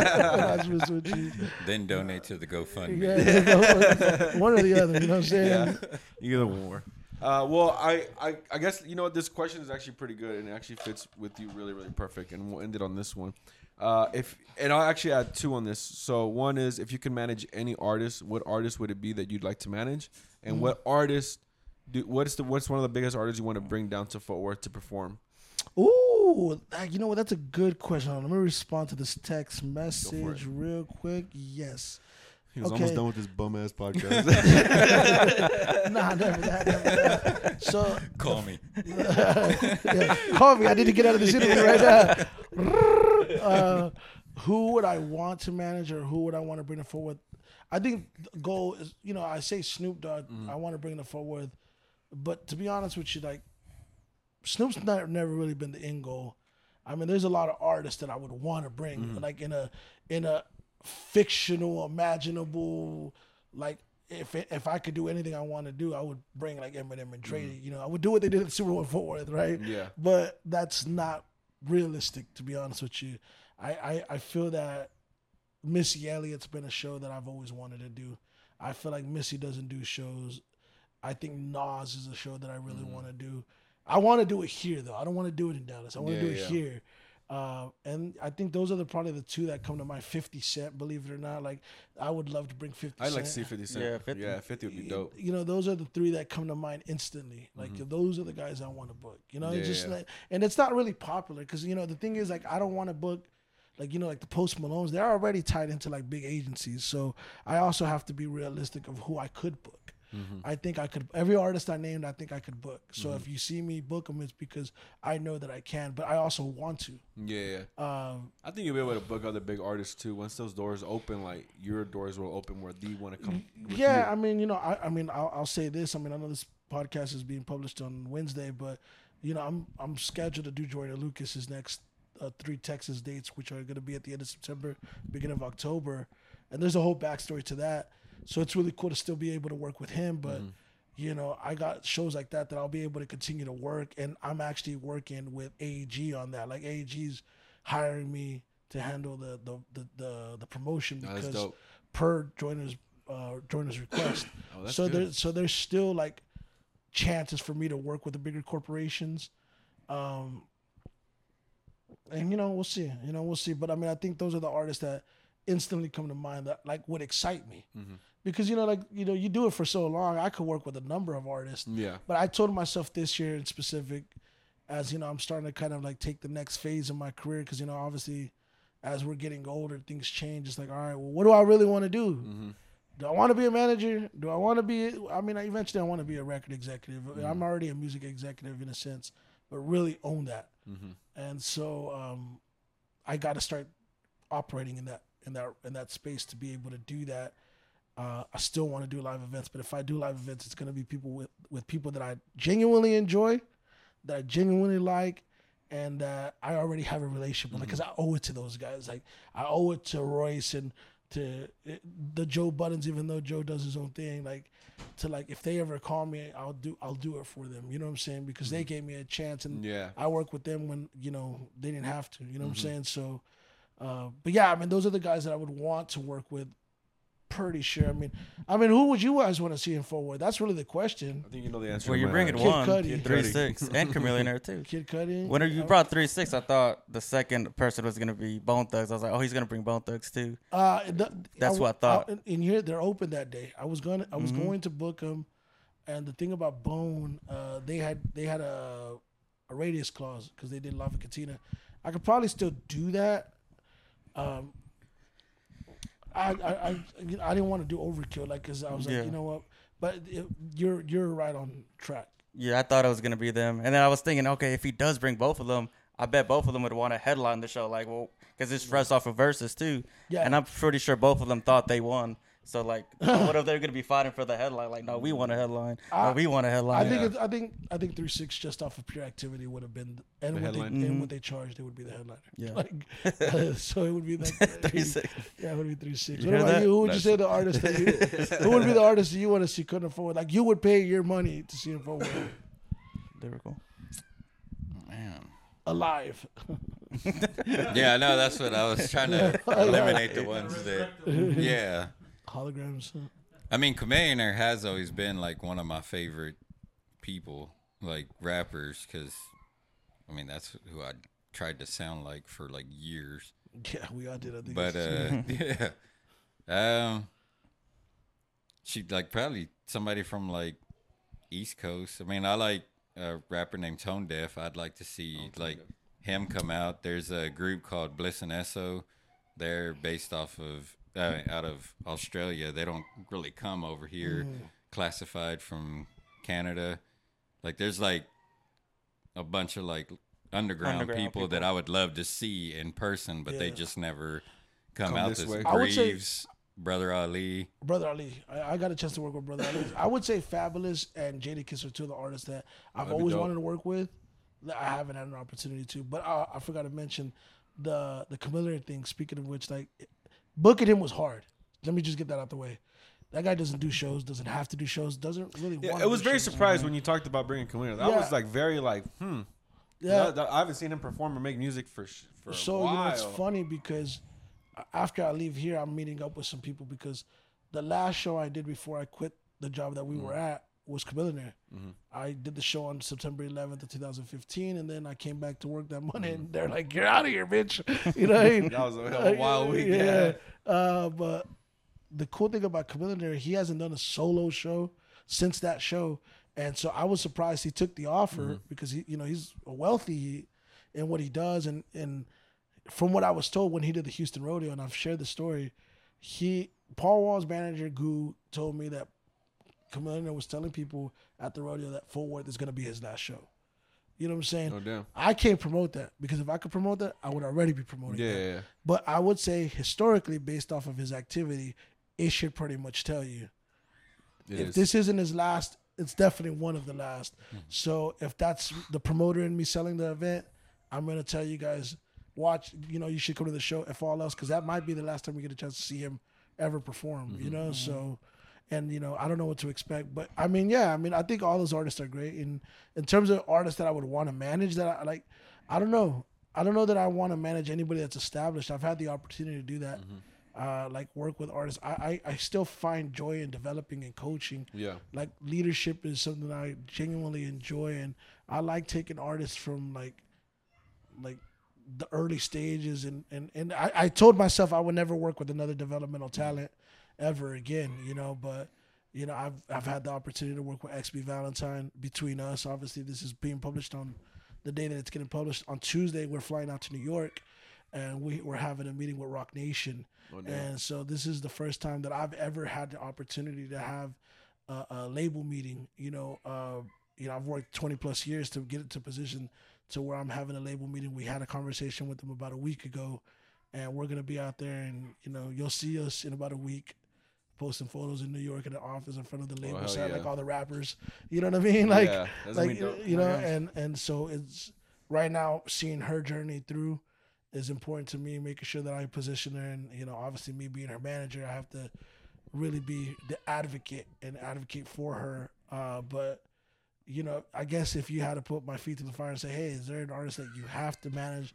Then donate to the GoFundMe. Yeah, one or the other. You know what I'm saying? Yeah. Either one. Well, I guess this question is actually pretty good and it actually fits with you really, really perfect. And we'll end it on this one. And I'll actually add 2 on this. So one is, if you can manage any artist, what artist would it be that you'd like to manage, and what artist what's one of the biggest artists you want to bring down to Fort Worth to perform? Ooh, you know what? That's a good question. Let me respond to this text message real quick. Yes. He was almost done with this bum ass podcast. Nah, never that. So call me. Call me. I need to get out of this interview right now. Who would I want to manage, or who would I want to bring it forward? I think the goal is, I say Snoop Dogg. I want to bring it forward, but to be honest with you, like Snoop's never really been the end goal. I mean, there's a lot of artists that I would want to bring, like in a fictional, imaginable, like if I could do anything I want to do, I would bring like Eminem and Dre. I would do what they did at Super Bowl Fort Worth, right? Yeah. But that's not realistic, to be honest with you. I feel that Missy Elliott's been a show that I've always wanted to do. I feel like Missy doesn't do shows. I think Nas is a show that I really want to do. I want to do it here, though. I don't want to do it in Dallas. I want to do it here. And I think those are probably the 2 that come to mind. 50 Cent, believe it or not. Like, I would love to bring 50 Cent. I'd like to see 50 Cent. Yeah, 50 would be dope. Those are the 3 that come to mind instantly. Like, those are the guys I want to book. Like, and it's not really popular because, the thing is, like, I don't want to book, like, like the Post Malones. They're already tied into, like, big agencies. So I also have to be realistic of who I could book. I think I could. Every artist I named, I think I could book. So if you see me book them, it's because I know that I can, but I also want to. Yeah. I think you'll be able to book other big artists too. Once those doors open, like your doors will open where they want to come. Yeah, you. I mean, I'll say this. I mean, I know this podcast is being published on Wednesday, but I'm scheduled to do Joyner Lucas's next 3 Texas dates, which are going to be at the end of September, beginning of October, and there's a whole backstory to that. So it's really cool to still be able to work with him, but I got shows like that I'll be able to continue to work, and I'm actually working with AEG on that. Like AEG's hiring me to handle the promotion because per Joyner's request. So there's still like chances for me to work with the bigger corporations. And we'll see. We'll see. But I mean, I think those are the artists that instantly come to mind that like would excite me. Because you do it for so long. I could work with a number of artists. Yeah. But I told myself this year in specific, as I'm starting to kind of like take the next phase of my career. Because obviously, as we're getting older, things change. It's like, all right, well, what do I really want to do? Do I want to be a manager? Do I want to be? I mean, eventually, I want to be a record executive. I'm already a music executive in a sense, but really own that. And so, I got to start operating in that space to be able to do that. I still want to do live events, but if I do live events, it's going to be people with people that I genuinely enjoy, that I genuinely like, and that I already have a relationship with. Because I owe it to those guys. Like I owe it to Royce and to the Joe Buttons, even though Joe does his own thing. Like if they ever call me, I'll do it for them. You know what I'm saying? Because they gave me a chance, and I work with them when they didn't have to. You know what I'm saying? So, but yeah, I mean, those are the guys that I would want to work with. Pretty sure. I mean, who would you guys want to see in Forward? That's really the question. I think you know the answer. Well, you're bringing Kid one, Cudi. 3-6, and Chameleonaire too. Kid Cudi. When you brought 3-6, I thought the second person was gonna be Bone Thugs. I was like, oh, he's gonna bring Bone Thugs too. That's what I thought. In here, they're open that day. I was going to book them, and the thing about Bone, they had a radius clause because they did Lava Cantina. I could probably still do that. I didn't want to do overkill, because I was like, you know what? But you're right on track. Yeah, I thought it was gonna be them, and then I was thinking, okay, if he does bring both of them, I bet both of them would want to headline the show, because it's fresh off of Versus too. Yeah, and I'm pretty sure both of them thought they won. So what if they're gonna be fighting for the headline? Like, no, we want a headline. No, we want a headline. I think 3-6 just off of pure activity would have been what they charged, it would be the headliner. Yeah. So it would be like 3-6. Yeah, it would be 3-6. What about you? Who would you say the artist who would be the artist that you want to see coming forward? Like you would pay your money to see him forward. Lyrical. Man. Alive. Yeah, no, that's what I was trying to eliminate the ones that. Yeah. Holograms. I mean, Chameleonaire has always been like one of my favorite people, like rappers, because I mean that's who I tried to sound like for like years. Yeah, we all did. I think. But yeah, she like probably somebody from like East Coast. I mean, I like a rapper named Tone Deaf. I'd like to see him come out. There's a group called Bliss and Esso. They're based off of. Out of Australia. They don't really come over here. Classified from Canada. Like there's like a bunch of like underground people that I would love to see in person, but they just never come out this way. Greaves, Brother Ali. I got a chance to work with Brother Ali. I would say Fabulous and Jadakiss are two of the artists that I've always wanted to work with. That I haven't had an opportunity to. But I forgot to mention the Chameleonaire thing. Speaking of which, like booking him was hard. Let me just get that out the way. That guy doesn't do shows, doesn't have to do shows, doesn't really want to do shows. It was very surprised when you talked about bringing Chameleonaire. That was like very like, Yeah. I haven't seen him perform or make music for a while. It's funny because after I leave here, I'm meeting up with some people because the last show I did before I quit the job that we were at was Chameleonaire. I did the show on September 11th of 2015, and then I came back to work that Monday, and they're like, "You're out of here, bitch!" You know what I mean? That was a wild week. Yeah. But the cool thing about Chameleonaire, he hasn't done a solo show since that show, and so I was surprised he took the offer because he's wealthy in what he does, and from what I was told when he did the Houston Rodeo, and I've shared the story, Paul Wall's manager Goo told me that Chameleonaire was telling people at the rodeo that Fort Worth is going to be his last show. You know what I'm saying? Oh, damn. I can't promote that because if I could promote that, I would already be promoting that. Yeah. But I would say historically, based off of his activity, it should pretty much tell you. If this isn't his last, it's definitely one of the last. So if that's the promoter and me selling the event, I'm going to tell you guys, watch, you should come to the show if all else, because that might be the last time we get a chance to see him ever perform, so... And, I don't know what to expect. But, I think all those artists are great. And in terms of artists that I would want to manage, that I like, I don't know. I don't know that I want to manage anybody that's established. I've had the opportunity to do that. like work with artists. I still find joy in developing and coaching. Yeah. Like leadership is something I genuinely enjoy, and I like taking artists from like the early stages, and I told myself I would never work with another developmental talent ever again, but I've had the opportunity to work with XB Valentine. Between us, obviously this is being published on the day that it's getting published. On Tuesday we're flying out to New York, and we're having a meeting with Rock Nation. And so this is the first time that I've ever had the opportunity to have a label meeting. I've worked 20 plus years to get it to position to where I'm having a label meeting. We had a conversation with them about a week ago, and we're gonna be out there, and you'll see us in about a week posting photos in New York in the office in front of the label set, like all the rappers. You know what I mean? Like, and so it's right now seeing her journey through is important to me, making sure that I position her, and obviously me being her manager, I have to really be the advocate and advocate for her. But I guess if you had to put my feet to the fire and say, hey, is there an artist that you have to manage?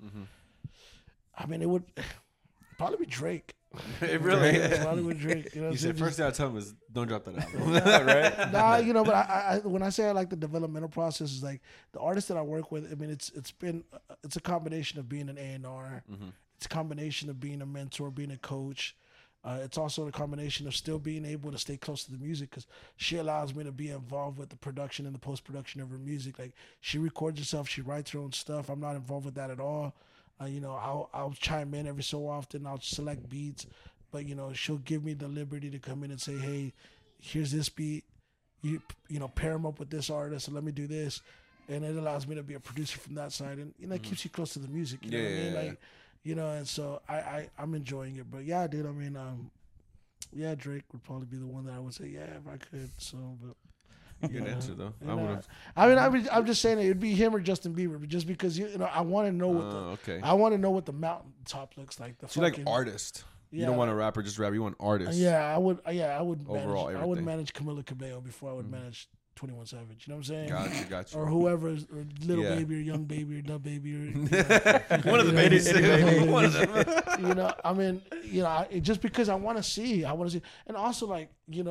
I mean, it would probably be Drake. It really is. Probably with Drake. You said first thing I tell him is don't drop that album. Right? Nah, but I when I say I like the developmental process, is like the artists that I work with. I mean, it's a combination of being an A&R. It's a combination of being a mentor, being a coach. It's also a combination of still being able to stay close to the music, because she allows me to be involved with the production and the post-production of her music. Like, she records herself, she writes her own stuff. I'm not involved with that at all. I'll chime in every so often. I'll select beats, but she'll give me the liberty to come in and say, hey, here's this beat. You pair them up with this artist, and let me do this. And it allows me to be a producer from that side, and it keeps you close to the music. You know what I mean? Like, and so I'm enjoying it. But yeah, dude, I mean, Drake would probably be the one that I would say, yeah, if I could. So, but good answer though. I'm just saying it'd be him or Justin Bieber, but just because I want to know what the mountaintop looks like. You like artist. Yeah, you don't want a rapper just rap. You want artists. Yeah, I would. Yeah, I would. Overall, I would manage Camila Cabello before I would manage 21 Savage. You know what I'm saying? Gotcha. Or whoever, or Little Baby, or Young Baby, or Dub Baby, or one of the babies. One of them. I mean, just because I want to see, and also like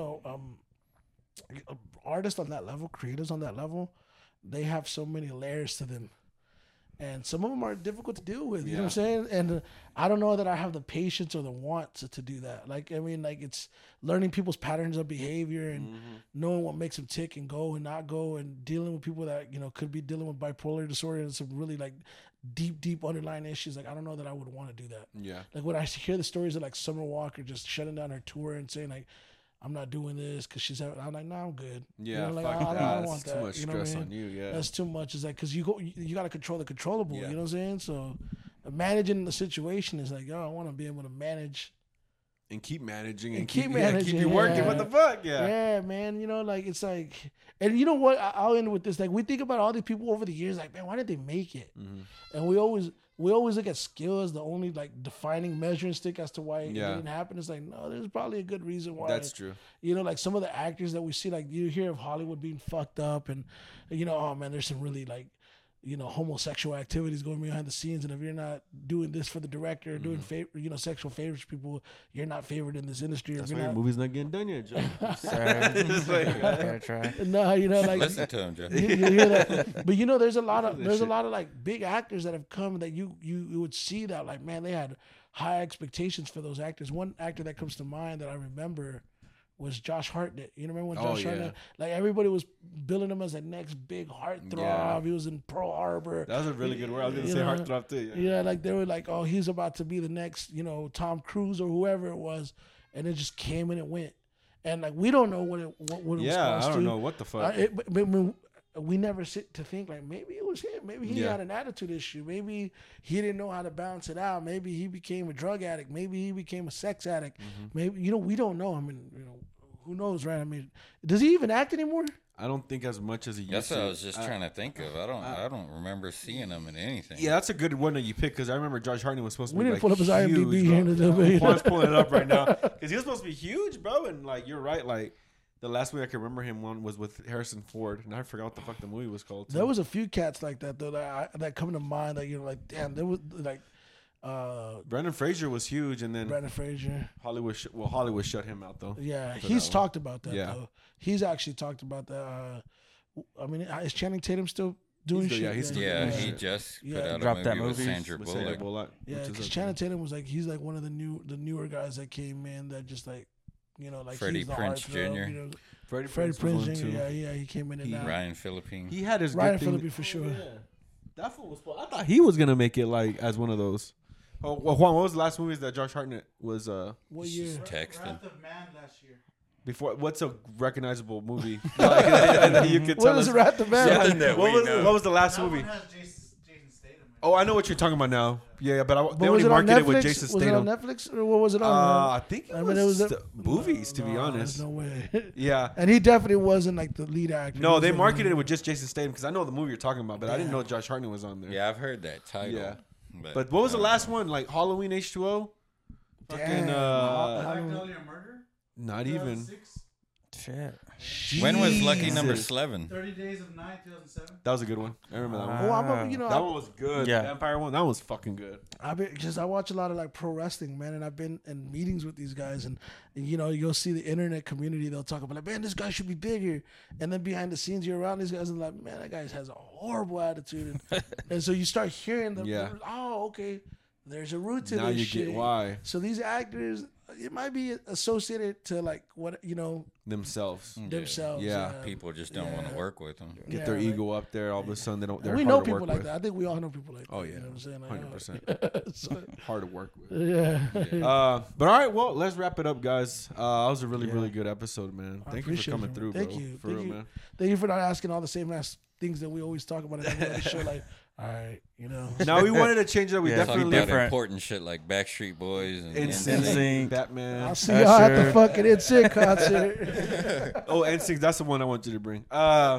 artists on that level, creators on that level, they have so many layers to them. And some of them are difficult to deal with, you know what I'm saying? And I don't know that I have the patience or the want to do that. Like, I mean, like, it's learning people's patterns of behavior and knowing what makes them tick and go and not go, and dealing with people that, could be dealing with bipolar disorder and some really, like, deep underlying issues. Like, I don't know that I would want to do that. Yeah. Like, when I hear the stories of, like, Summer Walker just shutting down her tour and saying, like, I'm not doing this because she's having. I'm like, no, I'm good. Yeah, like, fuck I don't want that. Too much stress on you. Yeah, that's too much. It's like, because you got to control the controllable. You know what I'm saying? So managing the situation is like, I want to be able to manage and keep managing and keep managing. Keep you working. What the fuck? Yeah, man. Like, it's like, and you know what? I'll end with this. Like, we think about all these people over the years. Like, man, why did they make it? And we always look at skill as the only like defining measuring stick as to why it didn't happen. It's like, no, there's probably a good reason why. That's true. Like some of the actors that we see, like you hear of Hollywood being fucked up, and oh man, there's some really like homosexual activities going behind the scenes, and if you're not doing this for the director, or doing sexual favors for people, you're not favored in this industry. That's why your movie's not getting done yet, Joe. Sorry, gotta try. No, like listen to him, Joe. You hear that? But there's a lot of like big actors that have come that you would see that, like, man, they had high expectations for those actors. One actor that comes to mind that I remember was Josh Hartnett. You remember when Josh Hartnett? Like, everybody was billing him as the next big heartthrob. Yeah. He was in Pearl Harbor. That was a really good word. I was going to say heartthrob too. Yeah, like they were like, oh, he's about to be the next, Tom Cruise or whoever it was. And it just came and it went. And like, we don't know what it was. Yeah, I don't know what the fuck. But we never sit to think like, maybe it was him. Maybe he had an attitude issue. Maybe he didn't know how to balance it out. Maybe he became a drug addict. Maybe he became a sex addict. Maybe, we don't know. I mean, who knows, right? I mean, does he even act anymore? I don't think as much as he used to. That's what I was just trying to think of. I don't remember seeing him in anything. Yeah, that's a good one that you picked, because I remember Josh Hartnett was supposed to be We like didn't pull up his IMDb huge, here in a little bit. Juan's pulling it up right now, because he was supposed to be huge, bro. And like, you're right, like, the last movie I can remember him on was with Harrison Ford, and I forgot what the fuck the movie was called. There was a few cats like that though that come to mind that like, damn, there was like Brendan Fraser was huge, and then Brendan Fraser. Hollywood shut him out though. Yeah, for he's that one. talked about that Yeah. though. He's actually talked about that. I mean, is Channing Tatum still doing He's still- shit? yeah, he's still Yeah, doing he shit. just put Yeah. out Dropped a that movie with movie Sandra With Sandra Bullock. Bullock, Yeah, which is because up Channing there. Tatum was like he's like one of the newer guys that came in that just like like Freddie he's the Prinze heartthrob, Jr.. Freddie Freddie Prinze was one, Prinze Jr. too. Yeah, he came in and out. Ryan Philippine. He had his Ryan good thing. Phillippe for sure. That fool was. I thought he was gonna make it like as one of those. Oh, well, Juan, what was the last movies that Josh Hartnett was? What year? Texting. Wrath of Man last year. Before, what's a recognizable movie? Like, that you could What tell is us. Wrath of Man? Something that What we was, know. what was the last That movie? one has Jason Statham. in it. Oh, I know what you're talking about now. Yeah, but But they was only it on marketed it Netflix? with Jason Was it on Statham. Netflix or what was it on? I think it I was, mean, it was the movies, to be No, honest. there's no way. Yeah. And he definitely wasn't like the lead actor. No, He was they like- marketed it with just Jason Statham because I know the movie you're talking about, but I didn't know Josh Hartnett was on there. Yeah, I've heard that title. Yeah. But what was the last one? Like Halloween H2O? Fucking, Damn. Black Dahlia Murder. not even. 2006. Shit. When was Lucky Number Jesus. 11? 30 Days of Night, 2007. That was a good one. I remember that one. Oh, That one was good. Yeah. The Vampire one, that was fucking good. I watch a lot of like pro wrestling, man, and I've been in meetings with these guys, and you'll see the internet community. They'll talk about like, man, this guy should be bigger, and then behind the scenes, you're around these guys and like, man, that guy has a horrible attitude, and so you start hearing them. Yeah. Oh, okay, there's a root to Now this you shit. get why. So these actors, it might be associated to like what Themselves. themselves. Yeah. People just don't want to work with them. Get their ego up there. All of a sudden, they're we hard know to people work like with. that. I think we all know people like that. Oh, yeah. You know what I'm saying? Like, 100%. So, Hard to work with. yeah. But all right, well, let's wrap it up, guys. That was a really, really good episode, man. I Thank you for appreciate coming you. through, Thank bro. you. For Thank real, you. man. Thank you for not asking all the same ass things that we always talk about at the end of the show. Like, all right, Now, we wanted to change that. We Yeah, Talk definitely about different. important shit like Backstreet Boys and NSYNC, NSYNC. Batman. I'll see y'all at the Usher. fucking NSYNC concert. Oh, NSYNC. That's the one I want you to bring. there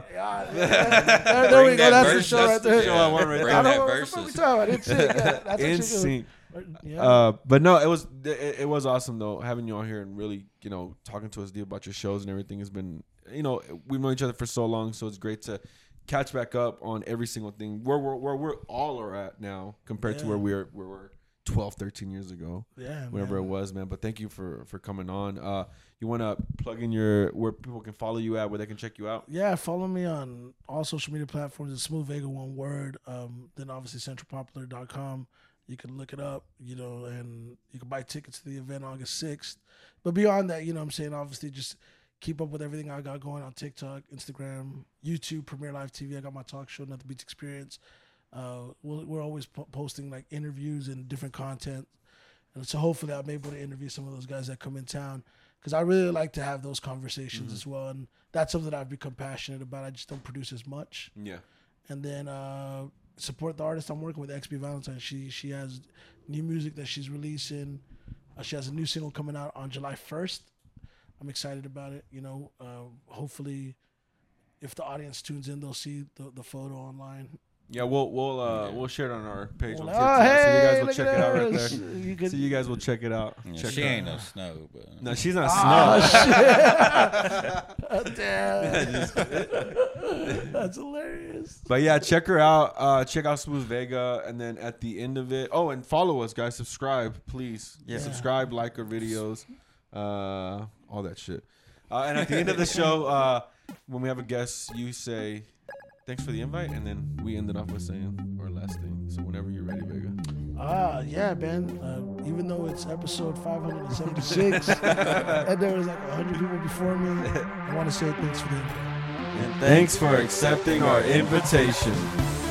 Bring we go. that That's the verse, show right there. show I want right Bring there. I that don't know what the fuck we verses. talking about. NSYNC. Yeah, that's what you NSYNC. do. Yeah. But no, it was awesome though having you on here and really talking to us deep about your shows and everything has been we've known each other for so long, so it's great to catch back up on every single thing where we're all are at now compared to where we were 12, 13 years ago. Yeah, whenever man. it was, man. But thank you for coming on. You want to plug in where people can follow you at, where they can check you out? Yeah, follow me on all social media platforms. It's Smooth Vega, one word. Then obviously centralpopular.com. You can look it up, and you can buy tickets to the event August 6th. But beyond that, I'm saying, obviously just keep up with everything I got going on TikTok, Instagram, YouTube, Premiere Live TV. I got my talk show, Nothing Beats Experience. We're always posting like interviews and different content. And so hopefully I'm able to interview some of those guys that come in town, because I really like to have those conversations as well. And that's something that I've become passionate about. I just don't produce as much. Yeah. And then support the artist I'm working with, XB Valentine. She has new music that she's releasing. She has a new single coming out on July 1st. I'm excited about it. Hopefully, if the audience tunes in, they'll see the photo online. Yeah, we'll share it on our page on Oh, TikTok, so you hey, guys will look check at it out right us. there. You could- So you guys will check it out. Yeah, Check she it out. ain't no snow, but No, she's not Oh, snow. shit. Damn. That's hilarious. But yeah, check her out. Check out Smooth Vega, and then at the end of it, and follow us, guys. Subscribe, please. Yeah. Subscribe, like our videos, all that shit. And at the end of the show, when we have a guest, you say thanks for the invite, and then we ended off with saying our last thing. So whenever you're ready, Vega. Yeah, man. Even though it's episode 576, and there was like 100 people before me, I want to say thanks for them. And thanks for accepting our invitation.